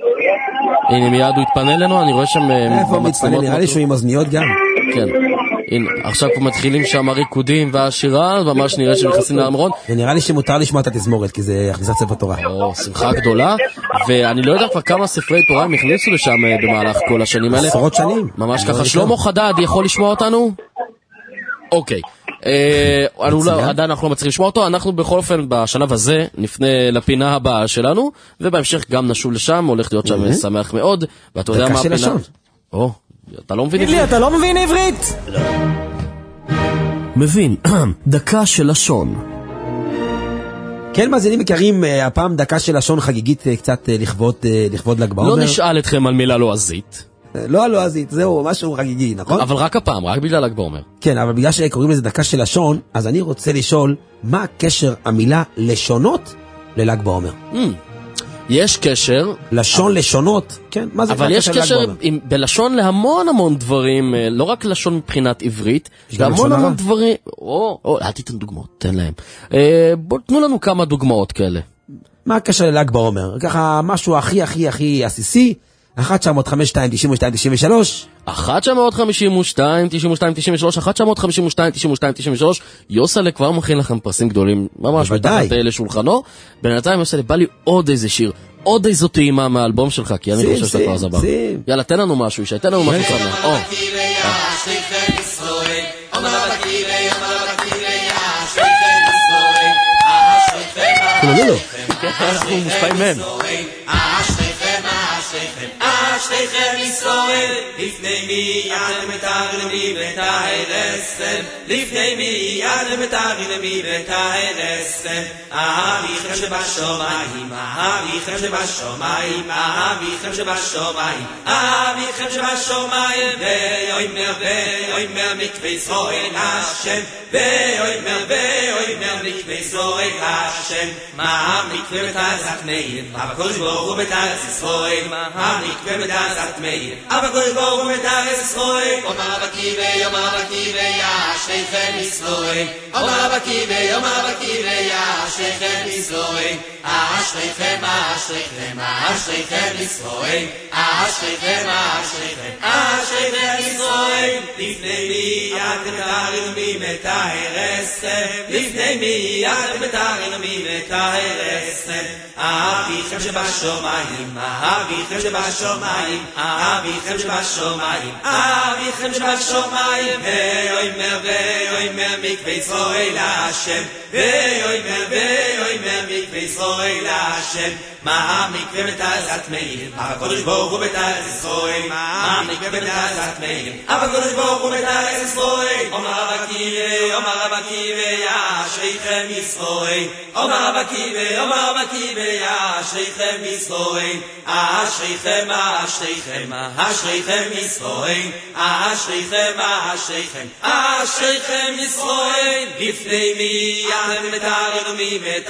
הנה מיד הוא התפנה לנו, אני רואה שם איפה מתפנה? נראה לי שהוא עם אוזניות גם. כן. הנה, עכשיו פה מתחילים שם הריקודים והשירה, ממש נראה שנכנסים להר מירון. ונראה לי שמותר לשמוע את התזמורת, כי זה הכנסת ספר תורה. או, שמחה גדולה, ואני לא יודע כבר כמה ספרי תורה הם הכניסו לשם במהלך כל השנים האלה. עשרות שנים. ממש ככה. שלמה חדד יכול לשמוע אותנו? אוקיי. עדיין אנחנו לא מצליחים לשמוע אותו. אנחנו בכל אופן בשלב הזה נפנה לפינה הבאה שלנו, ובהמשך גם נשוב לשם, הולך להיות שם שמח מאוד. ואתה יודע מה הפינה? דקה של לשון. או, אתה לא מבין עברית? לי, אתה לא מבין עברית? מבין, דקה של לשון. כן, מאזינים יקרים, הפעם דקה של לשון חגיגית קצת לכבוד ל"ג בעומר. לא נשאל אתכם על מילה לועזית. לא הלועזית, זהו, משהו חגיגי, נכון? אבל רק הפעם, רק בגלל ל"ג בעומר. כן, אבל בגלל שקוראים לזה דקה של לשון, אז אני רוצה לשאול, מה הקשר המילה לשונות לל"ג בעומר? יש קשר. לשון לשונות, כן, מה זה? אבל יש קשר בלשון להמון המון דברים, לא רק לשון מבחינת עברית, להמון המון דברים. או, אל תיתן דוגמאות, תן להם. בואו תנו לנו כמה דוגמאות כאלה. מה הקשר לל"ג בעומר? ככה משהו הכי הכי הכי עסיסי, אחת תשע חמש שתיים תשעים ושתיים תשעים ושלוש אחת תשע חמש שתיים תשעים ושתיים תשעים ושלוש אחת תשע חמש שתיים תשעים ושתיים תשעים ושלוש יוסלה כבר מכין לכם פרסים גדולים ממש מתחת לשולחנו. בינתיים יוסלה בא לי עוד איזה שיר, עוד איזו טעימה מהאלבום שלך, כי אני חושב שאתה כבר זבר. יאללה, תן לנו משהו, ישי, תן לנו משהו קצת. או אנחנו מושפעים מהם. אשריכם ישראל, לפני מי אתם מתגרמים את ההרסם, לפני מי אתם מתגרמים את ההרסם. אביכם שבשמיים, אביכם שבשמיים, אביכם שבשמיים, אביכם שבשמיים, ויאמר ויאמר מקווה ישראל השם, ויאמר ויאמר מקווה ישראל השם. מה המקווה בתעזת מאיר, אבל הקדוש ברוך הוא בתעזת ישראל, המקווה בתעזת מאיר, אבל הקדוש ברוך הוא בתעזת ישראל. אומר בקיבי, אומר בקיבי, אשריכם ישראל, אומר בקיבי, אומר בקיבי, אשריכם ישראל, אשריכם, אשריכם, אשריכם ישראל, אשריכם, אשריכם, אשריכם ישראל. לפני מי אתם מתגרמים את ההרסם, לפני מי אתם מתגרמים את ההרסם. אביכם שבשמיים, אביכם שבשמיים, אביכם שבשמיים, אביכם שבשמיים, ויאמר ויאמר מקווה ישראל השם, ויאמר ויאמר מקווה ישראל השם. מה המקווה בתעזת מאיר, אבל הקדוש ברוך הוא בתעזת ישראל, מה המקווה בתעזת מאיר, אבל הקדוש ברוך הוא בתעזת ישראל. אומר בקיבי, אומר בקיבי, אשריכם ישראל, אומר בקיבי, אומר בקיבי, אשריכם ישראל, אשריכם, אשריכם, אשריכם ישראל, אשריכם, אשריכם, אשריכם ישראל. לפני מי אתם מתגרמים את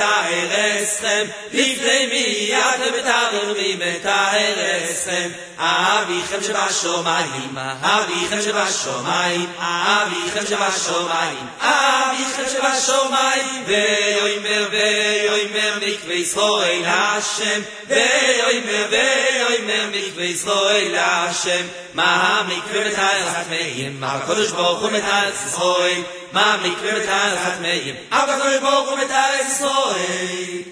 ההרסם, לפני מי אתם מתגרמים את ההרסם. אביכם שבשמיים, אביכם שבשמיים, אביכם שבשמיים, אביכם שבשמיים, ויאמר ויאמר מקווה ישראל השם, ויאמר ויאמר מקווה ישראל השם. מה המקווה בתעזת מאיר, אבל הקדוש ברוך הוא בתעזת ישראל, מה המקווה בתעזת מאיר, אבל הקדוש ברוך הוא בתעזת ישראל.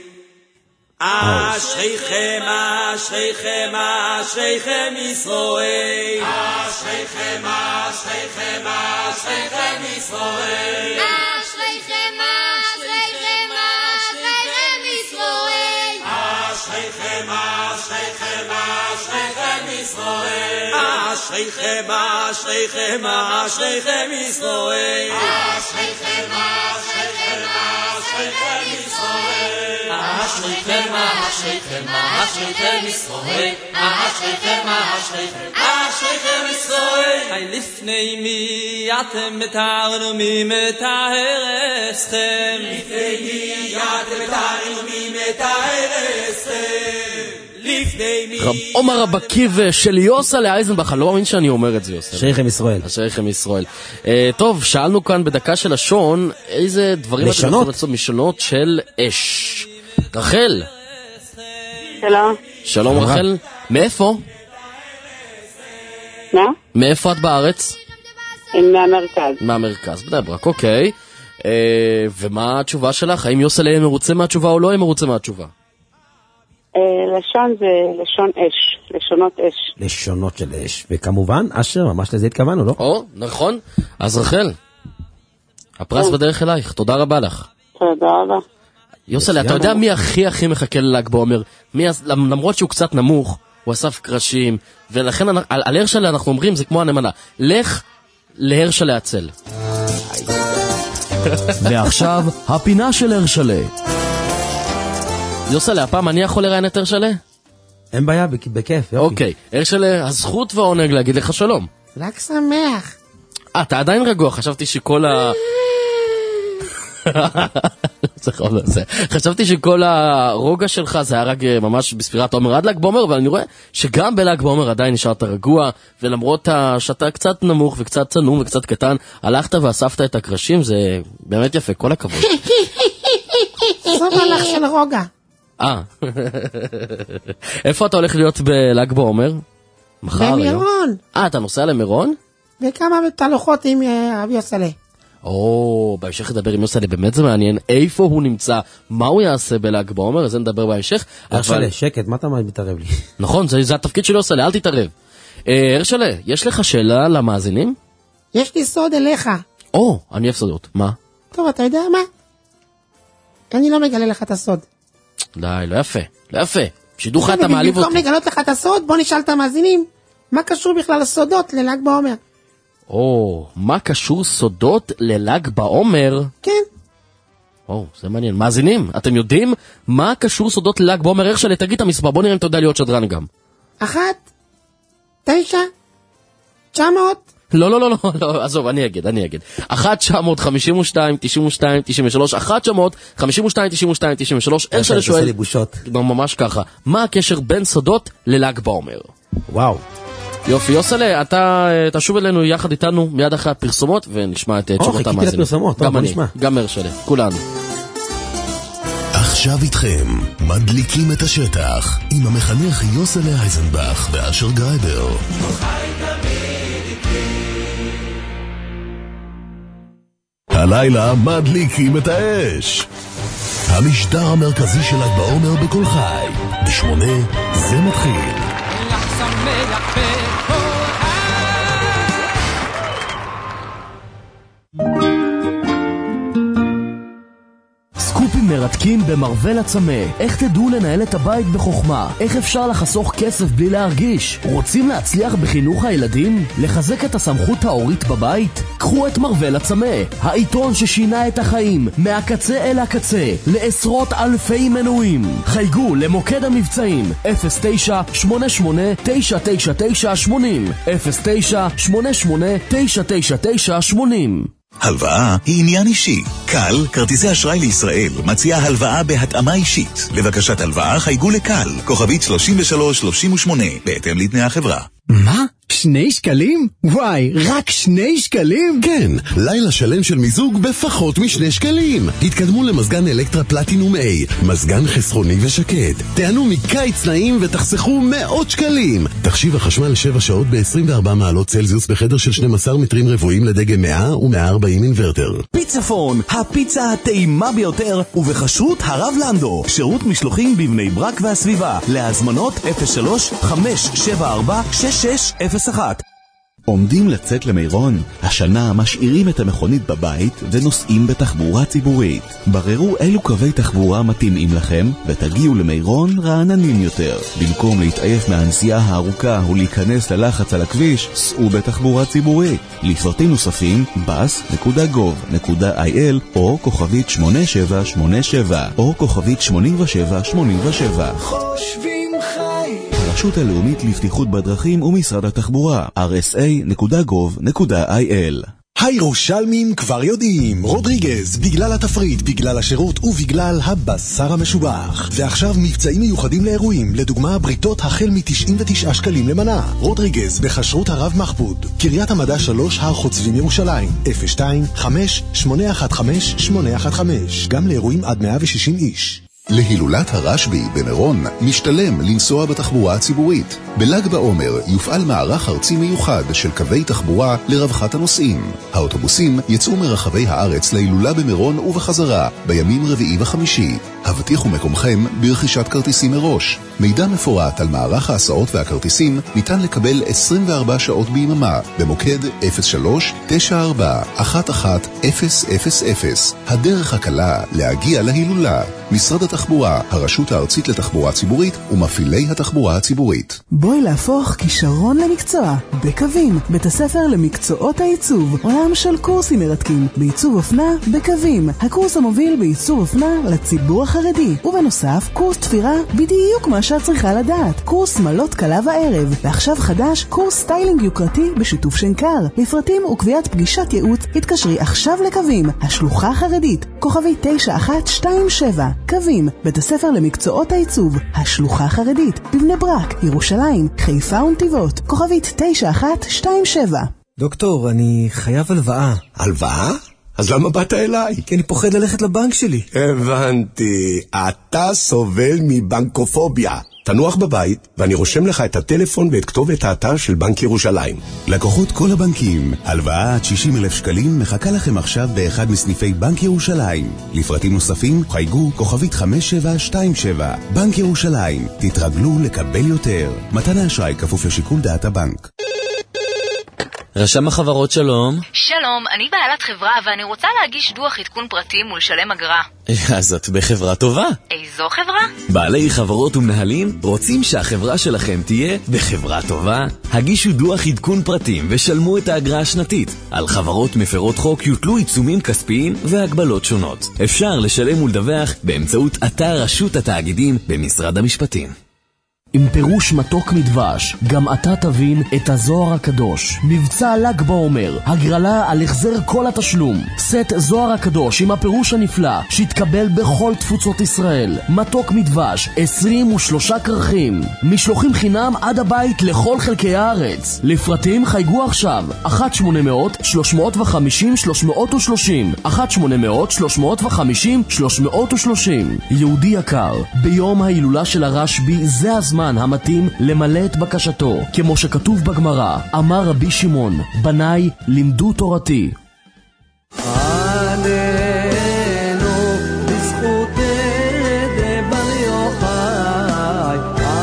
אשריכם, אשריכם, אשריכם ישראל, אשריכם, אשריכם, אשריכם ישראל, אשריכם, אשריכם, אשריכם ישראל, אשריכם, אשריכם, אשריכם ישראל, אשריכם, אשריכם, אשריכם ישראל, אשריכם, אשריכם, אשריכם ישראל, אשריכם, אשריכם, אשריכם ישראל, אשריכם, אשריכם, אשריכם ישראל. לפני מי אתם מתגרמים את ההרסכם, לפני מי אתם מתגרמים את ההרסכם, לפני מי. עומר הבקיב של יוסלה אייזנבך, אני לא מאמין שאני אומר את זה, יוסלה. אשריכם ישראל. אשריכם ישראל. טוב, שאלנו כאן בדקה של לשון, איזה דברים אתם יכולים לעשות משונות של אש. רחל. שלום. שלום רחל. מאיפה? מה? מאיפה את בארץ? מהמרכז. מהמרכז, בני ברק, אוקיי. אה, ומה התשובה שלך? האם יוסל יהיה מרוצה מהתשובה או לא יהיה מרוצה מהתשובה? אה, לשון זה לשון אש, לשונות אש. לשונות של אש, וכמובן, אשר, ממש לזה התכוונו, לא? או, נכון. אז רחל, הפרס בדרך אלייך, תודה רבה לך. תודה רבה. יוסל, אתה יודע מי הכי הכי מחכה לל"ג בעומר? למרות שהוא קצת נמוך, הוא אסף קרשים, ולכן על הרשלה אנחנו אומרים, זה כמו הנמנה, לך להרשלה הצל. ועכשיו, הפינה של הרשלה. יוסל, הפעם אני יכול לראיין את הרשלה? אין בעיה, בכיף. אוקיי, הרשלה, הזכות והעונג להגיד לך שלום. רק שמח. אה, אתה עדיין רגוע, חשבתי שכל ה... חשבתי שכל הרוגע שלך זה היה רק ממש בספירת עומר עד ל"ג בעומר, אבל אני רואה שגם בל"ג בעומר עדיין נשארת רגוע, ולמרות שאתה קצת נמוך וקצת צנום וקצת קטן, הלכת ואספת את הקרשים, זה באמת יפה, כל הכבוד. זה מלך של רוגע. אה, איפה אתה הולך להיות בל"ג בעומר? מחר היום? במירון. אה, אתה נוסע למירון? וכמה תהלוכות עם אבי יוסלה. או, בהמשך נדבר עם יוסלה, באמת זה מעניין איפה הוא נמצא, מה הוא יעשה בל"ג בעומר, אז נדבר בהמשך. הרשלה, שקט, מה אתה מתערב לי? נכון, זה התפקיד של יוסלה, אל תתערב. הרשלה, יש לך שאלה למאזינים? יש לי סוד אליך. או, אני אוהב סודות, מה? טוב, אתה יודע מה? אני לא מגלה לך את הסוד. די, לא יפה, לא יפה. שידוך אתה מעליב אותי. במקום לגלות לך את הסוד, בוא נשאל את המאזינים, מה קשור בכלל לסודות לל"ג בעומר? או, מה קשור סודות לל"ג בעומר? כן. או, זה מעניין. מאזינים, אתם יודעים מה קשור סודות לל"ג בעומר? הרשלה, תגיד את המספר, בוא נראה אם אתה יודע להיות שדרן גם. אחת, תשע, תשע מאות. לא, לא, לא, לא, עזוב, אני אגיד, אני אגיד. אחת תשע מאות חמישים ושתיים תשעים ושתיים תשעים ושלוש, אחת תשע מאות חמישים ושתיים תשעים ושתיים תשעים ושלוש, הרשלה שואל, ממש ככה, מה הקשר בין סודות לל"ג בעומר? וואו. יופי, יוסלה, אתה תשוב אלינו יחד איתנו מיד אחרי הפרסומות ונשמע את תשובות המאזינים. או, חיכיתי לפרסומות, גם אני, גם הרשלה, כולנו. עכשיו איתכם, מדליקים את השטח עם המחנך יוסלה אייזנבך ואשר גרייבר. הלילה מדליקים את האש. המשדר המרכזי של ל"ג בעומר בכל חי. בשמונה זה מתחיל. סקופים מרתקים במרוול הצמא. איך תדעו לנהל את הבית בחוכמה? איך אפשר לחסוך כסף בלי להרגיש? רוצים להצליח בחינוך הילדים? לחזק את הסמכות ההורית בבית? קחו את מרוול הצמא, העיתון ששינה את החיים מהקצה אל הקצה לעשרות אלפי מנויים. חייגו למוקד המבצעים אפס תשע שמונה שמונה תשע תשע תשע שמונים אפס תשע שמונה שמונה תשע תשע תשע שמונים. הלוואה היא עניין אישי. קל, כרטיסי אשראי לישראל, מציעה הלוואה בהתאמה אישית. לבקשת הלוואה חייגו לקל, כוכבית שלושים ושלוש שלושים ושמונה, בהתאם לתנאי החברה. מה? שני שקלים? וואי, רק שני שקלים? כן, לילה שלם של מיזוג בפחות משני שקלים. התקדמו למזגן אלקטרה פלטינום A, מזגן חסכוני ושקט. תענו מקיץ נעים ותחסכו מאות שקלים. תחשיב החשמל שבע שעות ב-עשרים וארבע מעלות צלזיוס בחדר של שנים עשר מטרים רבועים לדגם מאה ו-מאה וארבעים אינוורטר. פיצפון, הפיצה הטעימה ביותר, ובחשרות הרב לנדו. שירות משלוחים בבני ברק והסביבה. להזמנות אפס שלוש חמש שבע ארבע שש שש אפס אחת. עומדים לצאת למירון? השנה משאירים את המכונית בבית ונוסעים בתחבורה ציבורית. בררו אילו קווי תחבורה מתאימים לכם ותגיעו למירון רעננים יותר. במקום להתעייף מהנסיעה הארוכה ולהיכנס ללחץ על הכביש, סעו בתחבורה ציבורית. לפרטים נוספים בס נקודה גוב נקודה איי אל או כוכבית שמונה שבע שמונה שבע או כוכבית שמונים ושבע שמונים ושבע. חושבים חיים הרשות הלאומית לבטיחות בדרכים ומשרד התחבורה אר אס איי נקודה גוב נקודה איי אל. הירושלמים כבר יודעים, רודריגז, בגלל התפריט, בגלל השירות ובגלל הבשר המשובח. ועכשיו מבצעים מיוחדים לאירועים, לדוגמה בריתות החל מ-תשעים ותשעה שקלים למנה. רודריגז בחשרות הרב מחבוד, קריית המדע שלוש, הר חוצבים ירושלים, אפס שתיים חמש שמונה אחת חמש שמונה אחת חמש, גם לאירועים עד מאה ושישים איש. להילולת הרשב"י במירון משתלם לנסוע בתחבורה הציבורית. בל"ג בעומר יופעל מערך ארצי מיוחד של קווי תחבורה לרווחת הנוסעים. האוטובוסים יצאו מרחבי הארץ להילולה במירון ובחזרה בימים רביעי וחמישי. הבטיחו מקומכם ברכישת כרטיסים מראש. מידע מפורט על מערך ההסעות והכרטיסים ניתן לקבל עשרים וארבע שעות ביממה במוקד אפס שלוש תשע ארבע אחת אחת אפס אפס אפס. הדרך הקלה להגיע להילולה. משרד התחבורה, הרשות הארצית לתחבורה ציבורית ומפעילי התחבורה הציבורית. בואי להפוך כישרון למקצוע. בקווים, בית הספר למקצועות העיצוב. עולם של קורסים מרתקים בעיצוב אופנה בקווים. הקורס המוביל בעיצוב אופנה לציבור החרדי. ובנוסף, קורס תפירה בדיוק מה שאת צריכה לדעת. קורס מלות קלה וערב. ועכשיו חדש, קורס סטיילינג יוקרתי בשיתוף שנקר. לפרטים וקביעת פגישת ייעוץ, התקשרי עכשיו לקווים. השלוחה החרדית. כוכבי תשע אחת שתיים שבע. קווים, בית הספר למקצועות העיצוב, השלוחה החרדית, בבני ברק, ירושלים, חיפה ונתיבות, כוכבית תשע אחת שתיים שבע. דוקטור, אני חייב הלוואה. הלוואה? אז למה באת אליי? כי אני פוחד ללכת לבנק שלי. הבנתי, אתה סובל מבנקופוביה. תנוח בבית, ואני רושם לך את הטלפון ואת כתובת האתר של בנק ירושלים. לקוחות כל הבנקים, הלוואה עד שישים אלף שקלים מחכה לכם עכשיו באחד מסניפי בנק ירושלים. לפרטים נוספים, חייגו כוכבית חמש שבע שתיים שבע. בנק ירושלים, תתרגלו לקבל יותר. מתן האשראי כפוף לשיקול דעת הבנק. רשם החברות, שלום. שלום, אני בעלת חברה ואני רוצה להגיש דוח עדכון פרטים ולשלם אגרה. אז את בחברה טובה. איזו חברה? בעלי חברות ומנהלים רוצים שהחברה שלכם תהיה בחברה טובה. הגישו דוח עדכון פרטים ושלמו את האגרה השנתית. על חברות מפרות חוק יוטלו עיצומים כספיים והגבלות שונות. אפשר לשלם ולדווח באמצעות אתר רשות התאגידים במשרד המשפטים. עם פירוש מתוק מדבש, גם אתה תבין את הזוהר הקדוש. מבצע ל"ג בעומר, הגרלה על החזר כל התשלום. סט זוהר הקדוש עם הפירוש הנפלא, שהתקבל בכל תפוצות ישראל. מתוק מדבש, עשרים ושלושה כרכים. משלוחים חינם עד הבית לכל חלקי הארץ. לפרטים חייגו עכשיו, אחת שמונה מאות שלוש מאות וחמישים שלוש מאות ושלושים. אחת שמונה מאות שלוש מאות וחמישים שלוש מאות ושלושים. יהודי יקר, ביום ההילולה של הרשב"י זה הזמן המתאים למלא את בקשתו, כמו שכתוב בגמרא, אמר רבי שמעון, בניי לימדו תורתי. עננו בזכות דבר יוחאי,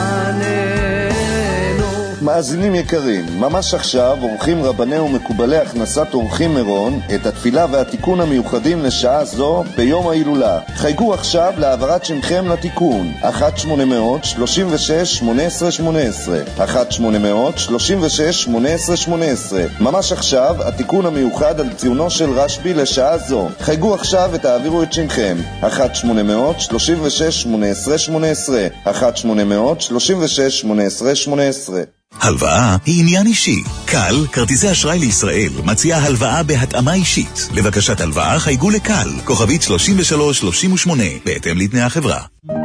עננו. מאזינים יקרים, ממש עכשיו אורחים רבני ומקובלי הכנסת אורחים מירון את התפילה והתיקון המיוחדים לשעה זו ביום ההילולה. חייגו עכשיו להעברת שמכם לתיקון אחת שמונה מאות שלושים ושש שמונה עשרה שמונה עשרה אחת שמונה מאות שלושים ושש שמונה עשרה שמונה עשרה. ממש עכשיו התיקון המיוחד על ציונו של רשב"י לשעה זו. חייגו עכשיו ותעבירו את שמכם אחת שמונה מאות שלושים ושש שמונה עשרה שמונה עשרה אחת שמונה מאות שלושים ושש שמונה עשרה שמונה עשרה. הלוואה היא עניין אישי. קל, כרטיסי אשראי לישראל, מציעה הלוואה בהתאמה אישית. לבקשת הלוואה חייגו לקל, כוכבית שלושים ושלוש שלושים ושמונה, בהתאם לתנאי החברה.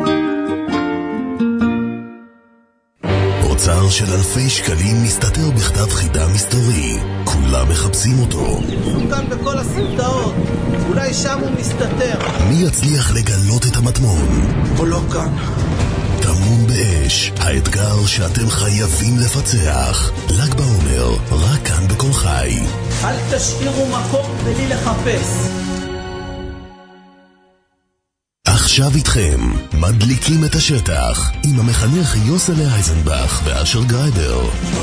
אוצר של אלפי שקלים מסתתר בכתב חידה מסתורי. כולם מחפשים אותו. כאן בכל הסמטאות, אולי שם הוא מסתתר. מי יצליח לגלות את המטמון? או לא כאן. טמון באש, האתגר שאתם חייבים לפצח. ל"ג בעומר, רק כאן בכל חי. אל תשאירו מקום בלי לחפש. עכשיו איתכם, מדליקים את השטח עם המחנך יוסלה אייזנבך ואשר גרייבר.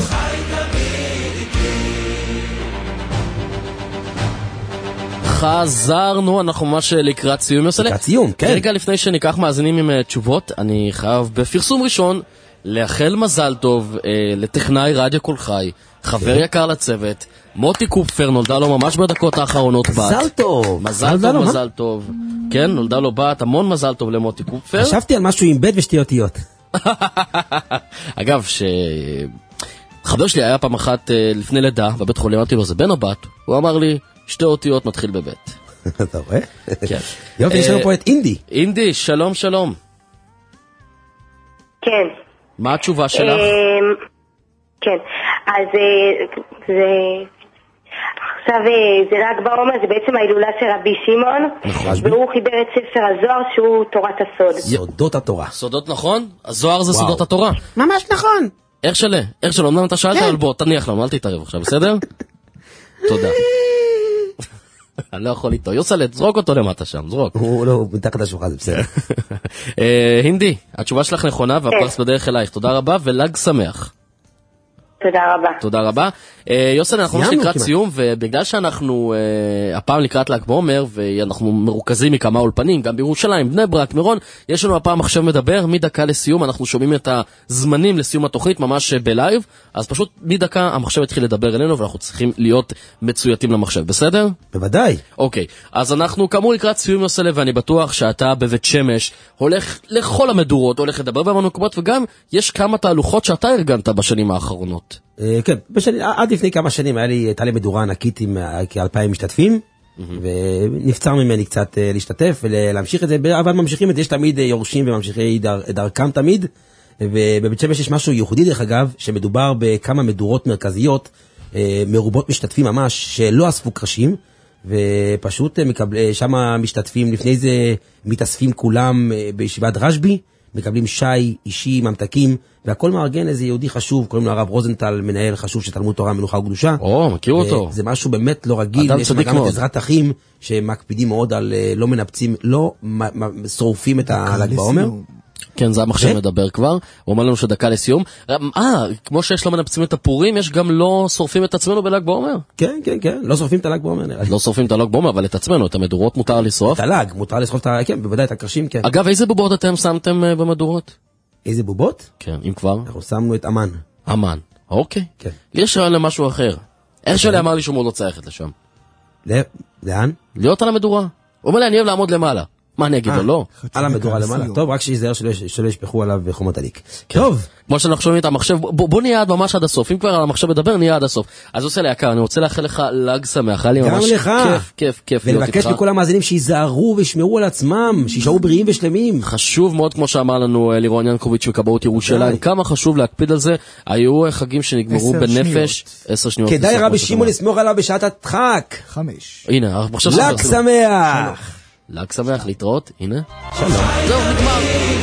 חזרנו, אנחנו ממש לקראת סיום, יוסלה. לקראת סיום, כן. רגע לפני שניקח מאזינים עם תשובות, אני חייב בפרסום ראשון לאחל מזל טוב אה, לטכנאי רדיו כל חי, חבר כן. יקר לצוות, מוטי קופפר, נולדה לו ממש בדקות האחרונות בת. מזל טוב. מזל טוב, לו, מזל טוב. כן, נולדה לו בת, המון מזל טוב למוטי קופפר. חשבתי על משהו עם בית ושתי אותיות. אגב, ש... חבר שלי היה פעם אחת לפני לידה, בבית חולים, אמרתי לו, זה בן או בת? הוא אמר לי, שתי אותיות מתחיל בבית. אתה רואה? כן. יופי, יש לנו פה את אינדי. אינדי, שלום, שלום. כן. מה התשובה שלך? כן, אז זה... עכשיו זה ל"ג בעומר, זה בעצם ההילולה של רבי שמעון, והוא חיבר את ספר הזוהר שהוא תורת הסוד. סודות התורה. סודות נכון? הזוהר זה סודות התורה. ממש נכון. הרשלה, הרשלה, אמנם אתה שאלת, אבל בוא, תניח לנו, אל תתערב עכשיו, בסדר? תודה. אני לא יכול איתו. יוסלט, זרוק אותו למטה שם, זרוק. הוא לא, מתחת לשולחן, זה בסדר. הינדי, התשובה שלך נכונה והפרס בדרך אלייך. תודה רבה ולג שמח. תודה רבה. תודה רבה. יוסלט, אנחנו ממש לקראת סיום, ובגלל שאנחנו הפעם לקראת ל"ג בעומר, ואנחנו מרוכזים מכמה אולפנים, גם בירושלים, בני ברק, מירון, יש לנו הפעם מחשב מדבר, מדקה לסיום, אנחנו שומעים את הזמנים לסיום התוכנית, ממש בלייב, אז פשוט מדקה המחשב התחיל לדבר אלינו, ואנחנו צריכים להיות מצויתים למחשב, בסדר? בוודאי. אוקיי, אז אנחנו כאמור לקראת סיום יוסלט, ואני בטוח שאתה בבית שמש, הולך לכל המדורות, הולך לדבר במקומות, וגם יש כמה תהלוכות שאתה ארגנת בשנים האחרונות. כן, עד לפני כמה שנים הייתה לי מדורה ענקית עם כאלפיים משתתפים, ונפצר ממני קצת להשתתף ולהמשיך את זה, אבל ממשיכים את זה, יש תמיד יורשים וממשיכי דרכם תמיד, ובבית שמש יש משהו ייחודי דרך אגב, שמדובר בכמה מדורות מרכזיות, מרובות משתתפים ממש, שלא אספו קרשים, ופשוט שם משתתפים, לפני זה מתאספים כולם בישיבת רשב"י, מקבלים שי, אישי, ממתקים, והכל מארגן איזה יהודי חשוב, קוראים לו הרב רוזנטל, מנהל חשוב של תלמוד תורה, מנוחה וקדושה. או, מכיר אותו. זה משהו באמת לא רגיל, יש גם את עזרת אחים, שמקפידים מאוד על לא מנפצים, לא שורפים את הל"ג בעומר. כן, זה המחשב מדבר כבר, הוא אומר לנו שדקה לסיום. אה, כמו שיש לא מנפצים את הפורים, יש גם לא שורפים את עצמנו בל"ג בעומר? כן, כן, כן, לא שורפים את הל"ג בעומר. לא שורפים את הל"ג בעומר, אבל את עצמנו, את המדורות מותר לשרוף? את הל"ג, מותר לשרוף את ה... כן, בוודאי, את הקרשים, כן. אגב, איזה בובות אתם שמתם במדורות? איזה בובות? כן, אם כבר. אנחנו שמנו את אמן. אמן, אוקיי. כן. יש רעיון למשהו אחר. איך שלי אמר לי שהוא מאוד לא צריך לשם? לאן? להיות על המדורה. הוא אומר לי, אני אוהב לעמוד למעלה. מה אני אגיד לו? לא. על המדורה למעלה. טוב, רק שיזהר שלא ישפכו עליו חומות הליק. טוב. כמו שאנחנו שומעים את המחשב, בוא נהיה עד ממש עד הסוף. אם כבר על המחשב מדבר, נהיה עד הסוף. אז עושה לי יקר, אני רוצה לאחל לך ל"ג שמח. גם לך. כיף, כיף, כיף. ולבקש לכל המאזינים שיזהרו וישמרו על עצמם, שישארו בריאים ושלמים. חשוב מאוד, כמו שאמר לנו לירון ינקוביץ' מכבאות ירושלים, כמה חשוב להקפיד על זה. היו חגים שנגמרו בנפש. עשר שניות. כדאי רבי שמעון לסמוך עליו בשעת הדחק. חמש. הנה, ל"ג שמח. ל"ג שמח, להתראות, הנה. שלום. זהו, נגמר.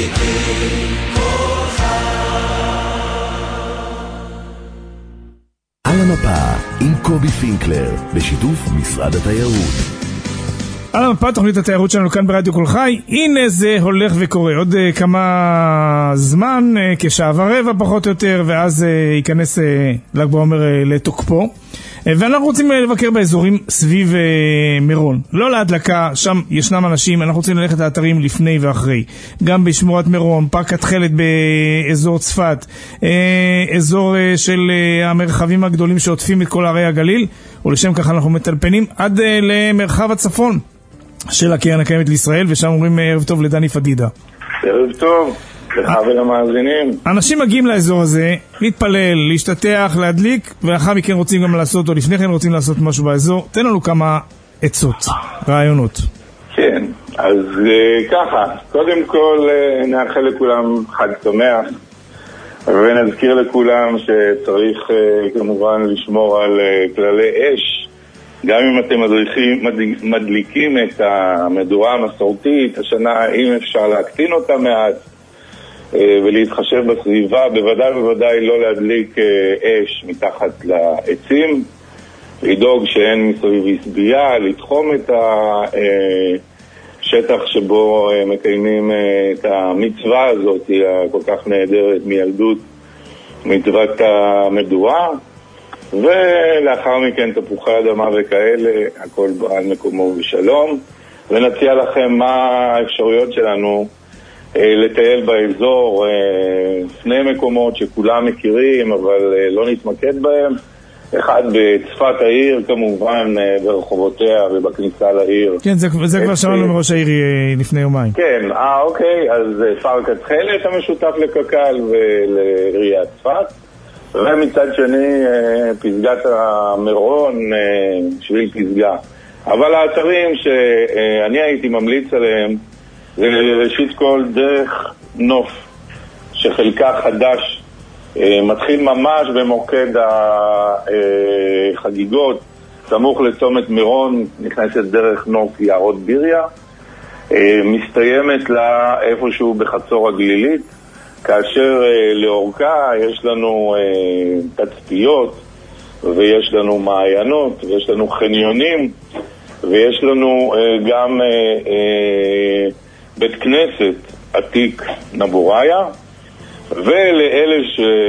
על המפה עם קובי פינקלר, בשיתוף משרד התיירות. על המפה, תוכנית התיירות שלנו כאן ברדיו כל חי. הנה זה הולך וקורה. עוד uh, כמה זמן, uh, כשעה ורבע פחות או יותר, ואז uh, ייכנס uh, ל"ג בעומר uh, לתוקפו. ואנחנו רוצים לבקר באזורים סביב אה, מירון, לא להדלקה, שם ישנם אנשים, אנחנו רוצים ללכת לאתרים לפני ואחרי, גם בשמורת מירון, פארק התחלת באזור צפת, אה, אזור אה, של אה, המרחבים הגדולים שעוטפים את כל ערי הגליל, ולשם כך אנחנו מטלפנים עד אה, למרחב הצפון של הקרן הקיימת לישראל, ושם אומרים ערב טוב לדני פדידה. ערב טוב. ולמאזינים. אנשים מגיעים לאזור הזה, להתפלל, להשתתח, להדליק, ואחר מכן רוצים גם לעשות, או לפני כן רוצים לעשות משהו באזור. תן לנו כמה עצות, רעיונות. כן, אז ככה, קודם כל נאחל לכולם חג שמח, ונזכיר לכולם שצריך כמובן לשמור על כללי אש, גם אם אתם מדריכים, מדליקים את המדורה המסורתית, השנה אם אפשר להקטין אותה מעט, ולהתחשב בסביבה, בוודאי ובוודאי לא להדליק אש מתחת לעצים, לדאוג שאין מסביב הסבייה, לתחום את השטח שבו מקיימים את המצווה הזאת, הכל כך נהדרת מילדות, מצוות המדורה, ולאחר מכן תפוחי אדמה וכאלה, הכל על מקומו בשלום, ונציע לכם מה האפשרויות שלנו לטייל באזור, שני מקומות שכולם מכירים אבל לא נתמקד בהם, אחד בצפת העיר כמובן, ברחובותיה ובכניסה לעיר. כן, זה, זה כבר שמענו מראש העיר לפני יומיים. כן, אה אוקיי, אז פארק התחלת המשותף לקק"ל ולעיריית צפת, ומצד שני פסגת המירון, שביל פסגה. אבל האתרים שאני הייתי ממליץ עליהם, זה ראשית כל דרך נוף, שחלקה חדש, מתחיל ממש במוקד החגיגות סמוך לצומת מירון, נכנסת דרך נוף יערות ביריה, מסתיימת לה איפשהו בחצור הגלילית, כאשר לאורכה יש לנו תצפיות, ויש לנו מעיינות, ויש לנו חניונים, ויש לנו גם בית כנסת עתיק נבוריה, ולאלה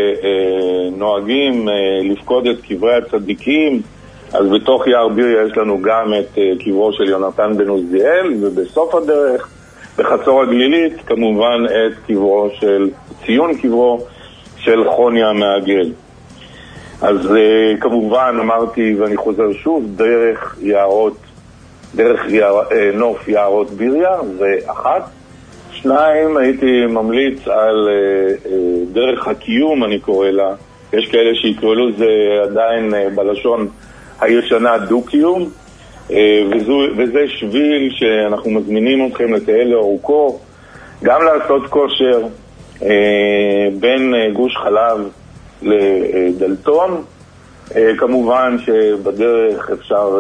שנוהגים לפקוד את קברי הצדיקים, אז בתוך יער ביריה יש לנו גם את קברו של יונתן בן עוזיאל, ובסוף הדרך, בחצור הגלילית, כמובן את קברו של, ציון קברו של חוניה המעגל. אז כמובן אמרתי, ואני חוזר שוב, דרך יערות, דרך יער, נוף יערות ביריה, זה אחת. שניים, הייתי ממליץ על דרך הקיום, אני קורא לה. יש כאלה שיקראו זה עדיין בלשון הישנה דו-קיום, וזו, וזה שביל שאנחנו מזמינים אתכם לטייל לאורכו, גם לעשות כושר בין גוש חלב לדלתון. כמובן שבדרך אפשר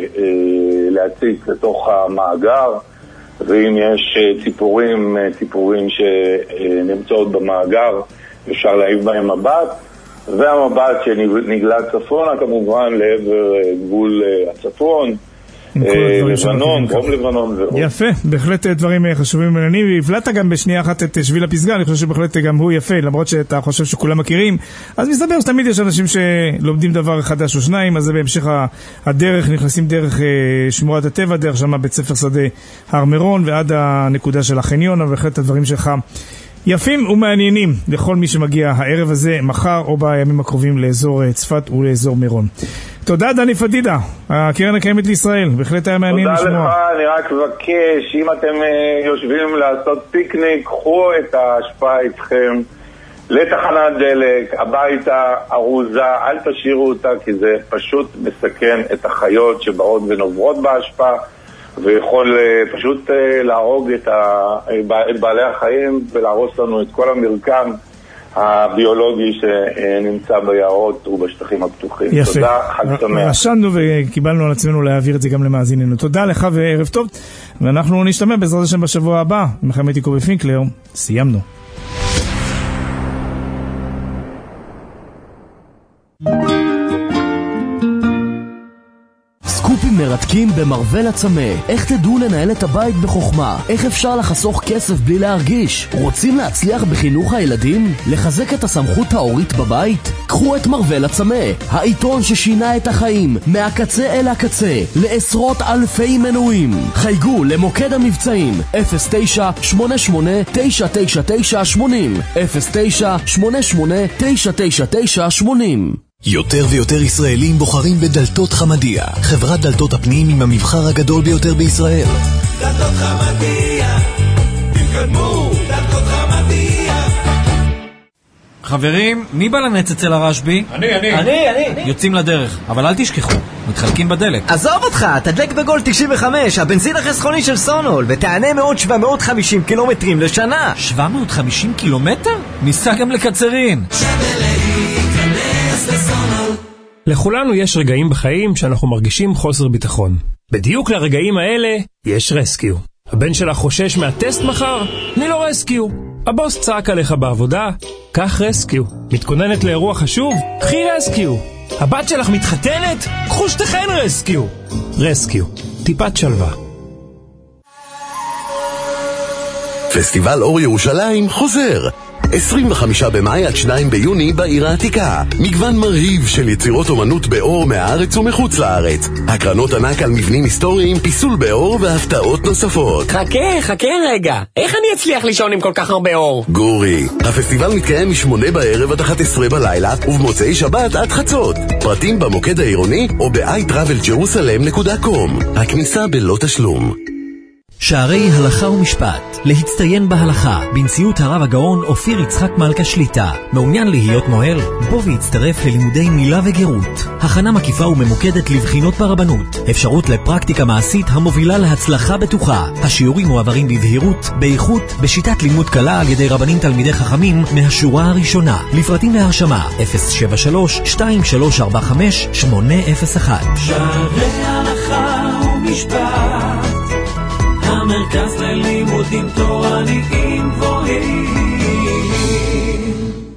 להציץ לתוך המאגר, ואם יש ציפורים, ציפורים שנמצאות במאגר, אפשר להעיף בהם מבט, והמבט שנגלה צפונה כמובן לעבר גבול הצפון, לבנון, דרום לבנון ועוד. יפה, בהחלט דברים חשובים ומעניינים, והבלעת גם בשנייה אחת את שביל הפסגה, אני חושב שבהחלט גם הוא יפה, למרות שאתה חושב שכולם מכירים, אז מסתבר שתמיד יש אנשים שלומדים דבר חדש או שניים, אז זה בהמשך הדרך, נכנסים דרך שמורת הטבע, דרך שמה בית ספר שדה הר מירון, ועד הנקודה של החניון, אבל בהחלט הדברים שלך יפים ומעניינים לכל מי שמגיע הערב הזה, מחר או בימים הקרובים לאזור צפת ולאזור מירון. תודה דני פדידה, הקרן הקיימת לישראל, בהחלט היה מעניין לשמוע. תודה לך, אני רק מבקש, אם אתם יושבים לעשות פיקניק, קחו את ההשפעה איתכם לתחנת דלק, הביתה, ארוזה, אל תשאירו אותה, כי זה פשוט מסכן את החיות שבאות ונוברות בהשפעה, ויכול פשוט להרוג את, ה... את בעלי החיים ולהרוס לנו את כל המרקם הביולוגי שנמצא ביערות ובשטחים הפתוחים. יפה. תודה, חג שמח. רשמנו וקיבלנו על עצמנו להעביר את זה גם למאזיננו. תודה לך וערב טוב, ואנחנו נשתמע בעזרת השם בשבוע הבא. מכם הייתי קובי פינקלר, סיימנו. סקופים מרתקים במרוול הצמא. איך תדעו לנהל את הבית בחוכמה? איך אפשר לחסוך כסף בלי להרגיש? רוצים להצליח בחינוך הילדים? לחזק את הסמכות ההורית בבית? קחו את מרוול הצמא, העיתון ששינה את החיים מהקצה אל הקצה לעשרות אלפי מנויים. חייגו למוקד המבצעים אפס תשע שמונה שמונה תשע תשע תשע שמונים אפס תשע שמונה שמונה תשע תשע תשע שמונים. יותר ויותר ישראלים בוחרים בדלתות חמדיה, חברת דלתות הפנים עם המבחר הגדול ביותר בישראל. דלתות חמדיה, תתקדמו, דלתות חמדיה. חברים, מי בא לנץ אצל הרשבי? אני, אני. אני, אני. יוצאים לדרך, אבל אל תשכחו, מתחלקים בדלק. עזוב אותך, תדלק בגול תשעים וחמש, הבנזין החסכוני של סונול, ותענה מאות שבע מאות וחמישים קילומטרים לשנה. שבע מאות וחמישים קילומטר? ניסע גם לקצרין. לכולנו יש רגעים בחיים שאנחנו מרגישים חוסר ביטחון. בדיוק לרגעים האלה יש רסקיו. הבן שלך חושש מהטסט מחר? אני לא רסקיו. הבוס צעק עליך בעבודה? קח רסקיו. מתכוננת לאירוע חשוב? קחי רסקיו. הבת שלך מתחתנת? קחו שתכן רסקיו. רסקיו. טיפת שלווה. פסטיבל אור ירושלים חוזר. עשרים וחמישה במאי עד שניים ביוני בעיר העתיקה. מגוון מרהיב של יצירות אומנות באור מהארץ ומחוץ לארץ. הקרנות ענק על מבנים היסטוריים, פיסול באור והפתעות נוספות. חכה, חכה רגע. איך אני אצליח לישון עם כל כך הרבה אור? גורי, הפסטיבל מתקיים משמונה בערב עד אחת עשרה בלילה ובמוצאי שבת עד חצות. פרטים במוקד העירוני או ב-איי טראבל ג'רוסלם נקודה קום. הכניסה בלא תשלום. שערי הלכה ומשפט, להצטיין בהלכה, בנשיאות הרב הגאון אופיר יצחק מלכה שליטה. מעוניין להיות נועל? בוא והצטרף ללימודי מילה וגירות. הכנה מקיפה וממוקדת לבחינות ברבנות. אפשרות לפרקטיקה מעשית המובילה להצלחה בטוחה. השיעורים מועברים בבהירות, באיכות, בשיטת לימוד קלה על ידי רבנים תלמידי חכמים מהשורה הראשונה. לפרטים להרשמה אפס שבע שלוש שתיים שלוש ארבע חמש שמונה אפס אחת. שערי הלכה ומשפט, המרכז ללימודים תורניים גבוהים.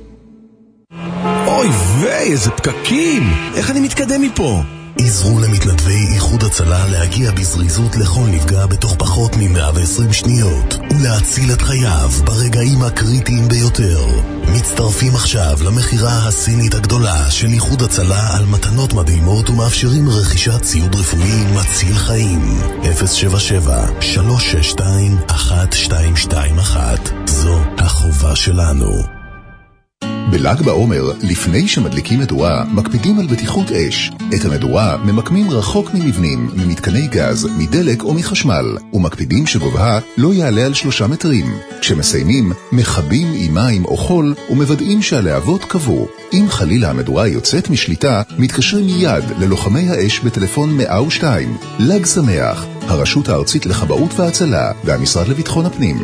אוי ויי, איזה פקקים! איך אני מתקדם מפה? עזרו למתנדבי איחוד הצלה להגיע בזריזות לכל נפגע בתוך פחות מ-מאה ועשרים שניות ולהציל את חייו ברגעים הקריטיים ביותר. מצטרפים עכשיו למחירה הסינית הגדולה של איחוד הצלה על מתנות מדהימות ומאפשרים רכישת ציוד רפואי מציל חיים. אפס שבע שבע שלוש שש שתיים אחת שתיים שתיים אחת. זו החובה שלנו. בל"ג בעומר, לפני שמדליקים מדורה, מקפידים על בטיחות אש. את המדורה ממקמים רחוק ממבנים, ממתקני גז, מדלק או מחשמל, ומקפידים שגובהה לא יעלה על שלושה מטרים. כשמסיימים, מחבים עם מים או חול, ומוודאים שהלהבות קבעו. אם חלילה המדורה יוצאת משליטה, מתקשרים מיד ללוחמי האש בטלפון מאה ושתיים. ל"ג שמח, הרשות הארצית לכבאות והצלה, והמשרד לביטחון הפנים.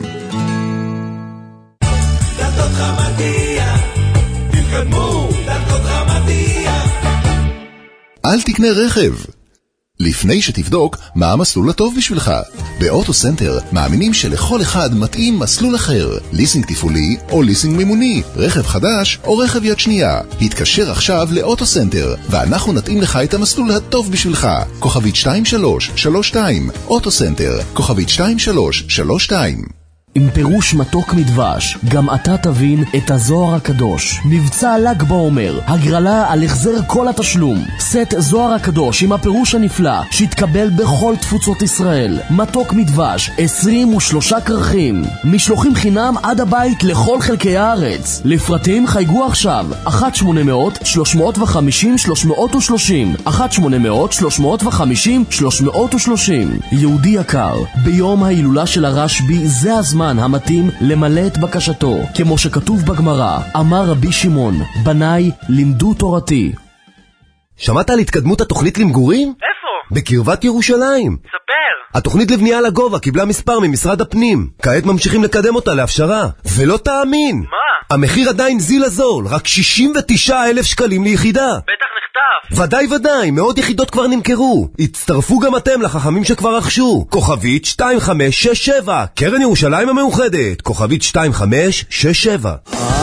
אל תקנה רכב לפני שתבדוק מה המסלול הטוב בשבילך. באוטו סנטר מאמינים שלכל אחד מתאים מסלול אחר, ליסינג תפעולי או ליסינג מימוני, רכב חדש או רכב יד שנייה. התקשר עכשיו לאוטו סנטר ואנחנו נתאים לך את המסלול הטוב בשבילך. כוכבית שתיים שלוש שלוש שתיים, אוטו סנטר, כוכבית שתיים שלוש שלוש שתיים. עם פירוש מתוק מדבש, גם אתה תבין את הזוהר הקדוש. מבצע ל"ג בעומר, הגרלה על החזר כל התשלום. סט זוהר הקדוש עם הפירוש הנפלא שהתקבל בכל תפוצות ישראל. מתוק מדבש, עשרים ושלושה כרכים. משלוחים חינם עד הבית לכל חלקי הארץ. לפרטים חייגו עכשיו אחת שמונה מאות שלוש מאות וחמישים שלוש מאות ושלושים אחת שמונה מאות שלוש מאות וחמישים שלוש מאות ושלושים. יהודי יקר, ביום ההילולה של הרשב"י זה הזמן המתאים למלא את בקשתו, כמו שכתוב בגמרא, אמר רבי שמעון, בניי לימדו תורתי. שמעת על התקדמות התוכנית למגורים? איפה? בקרבת ירושלים. ספר. התוכנית לבנייה לגובה קיבלה מספר ממשרד הפנים. כעת ממשיכים לקדם אותה להפשרה. ולא תאמין. מה? המחיר עדיין זיל הזול, רק שישים ותשעה אלף שקלים ליחידה. בטח נכתב. ודאי ודאי, מאות יחידות כבר נמכרו. הצטרפו גם אתם לחכמים שכבר רכשו. כוכבית שתיים חמש שש שבע, קרן ירושלים המאוחדת. כוכבית שתיים חמש שש שבע.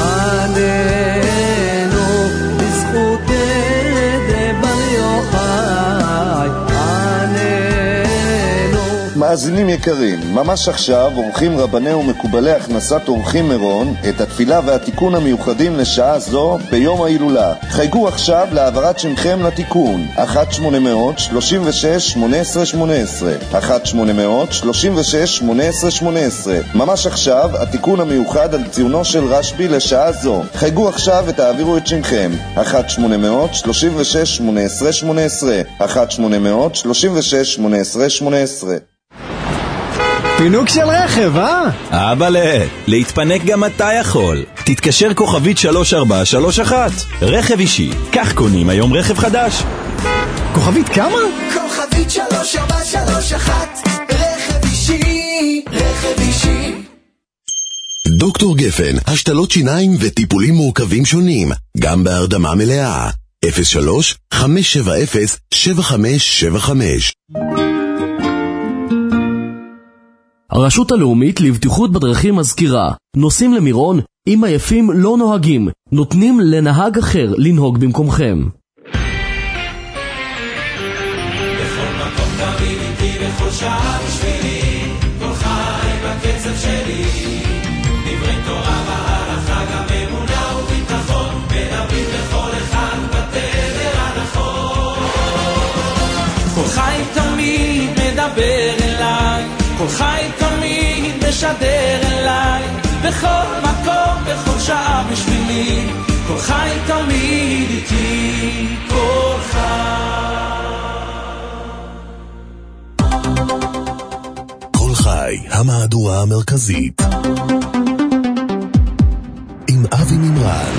מאזינים יקרים, ממש עכשיו אורחים רבני ומקובלי הכנסת אורחים מירון את התפילה והתיקון המיוחדים לשעה זו ביום ההילולה. חייגו עכשיו להעברת שמכם לתיקון אחת שמונה מאות שלושים ושש שמונה עשרה שמונה עשרה אחת שמונה מאות שלושים ושש שמונה עשרה שמונה עשרה. ממש עכשיו התיקון המיוחד על ציונו של רשב"י לשעה זו. חייגו עכשיו ותעבירו את שמכם אחת שמונה מאות שלושים ושש שמונה עשרה שמונה עשרה אחת שמונה מאות שלושים ושש שמונה עשרה שמונה עשרה. פינוק של רכב, אה? אבאלה, להתפנק גם אתה יכול. תתקשר כוכבית שלוש ארבע שלוש אחת. רכב אישי, כך קונים היום רכב חדש. כוכבית כמה? כוכבית שלוש ארבע שלוש אחת. רכב אישי, רכב אישי. דוקטור גפן, השתלות שיניים וטיפולים מורכבים שונים, גם בהרדמה מלאה. אפס שלוש חמש שבע אפס שבע חמש שבע חמש. הרשות הלאומית לבטיחות בדרכים מזכירה, נוסעים למירון, אם עייפים לא נוהגים, נותנים לנהג אחר לנהוג במקומכם. בכל מקום תמיד איתי בכל שעה בשבילי, כל חי בקצב שלי, דברי תורה והלכה גם אמונה וביטחון, מדברים לכל אחד בתדר הנכון. כל חי תמיד מדבר אליי, כל חי תמיד משדר אליי, בכל מקום, בכל שעה בשבילי, כל חי תמיד איתי, כל חי. כל חי יוחאי, המהדורה המרכזית. עם אבי מימרן.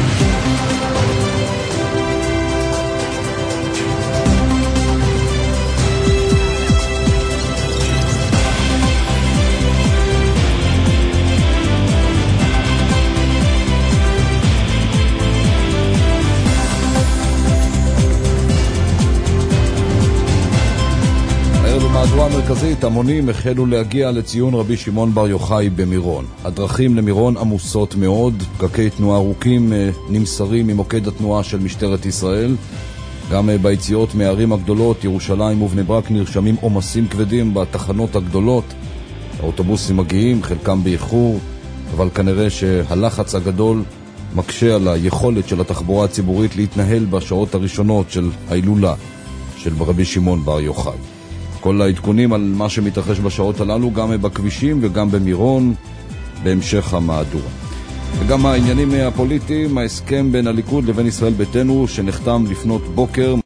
במהדורה המרכזית, המונים החלו להגיע לציון רבי שמעון בר יוחאי במירון. הדרכים למירון עמוסות מאוד, פקקי תנועה ארוכים נמסרים ממוקד התנועה של משטרת ישראל. גם ביציאות מהערים הגדולות, ירושלים ובני ברק, נרשמים עומסים כבדים בתחנות הגדולות. האוטובוסים מגיעים, חלקם באיחור, אבל כנראה שהלחץ הגדול מקשה על היכולת של התחבורה הציבורית להתנהל בשעות הראשונות של ההילולה של רבי שמעון בר יוחאי. כל העדכונים על מה שמתרחש בשעות הללו, גם בכבישים וגם במירון, בהמשך המהדורה. וגם העניינים הפוליטיים, ההסכם בין הליכוד לבין ישראל ביתנו שנחתם לפנות בוקר,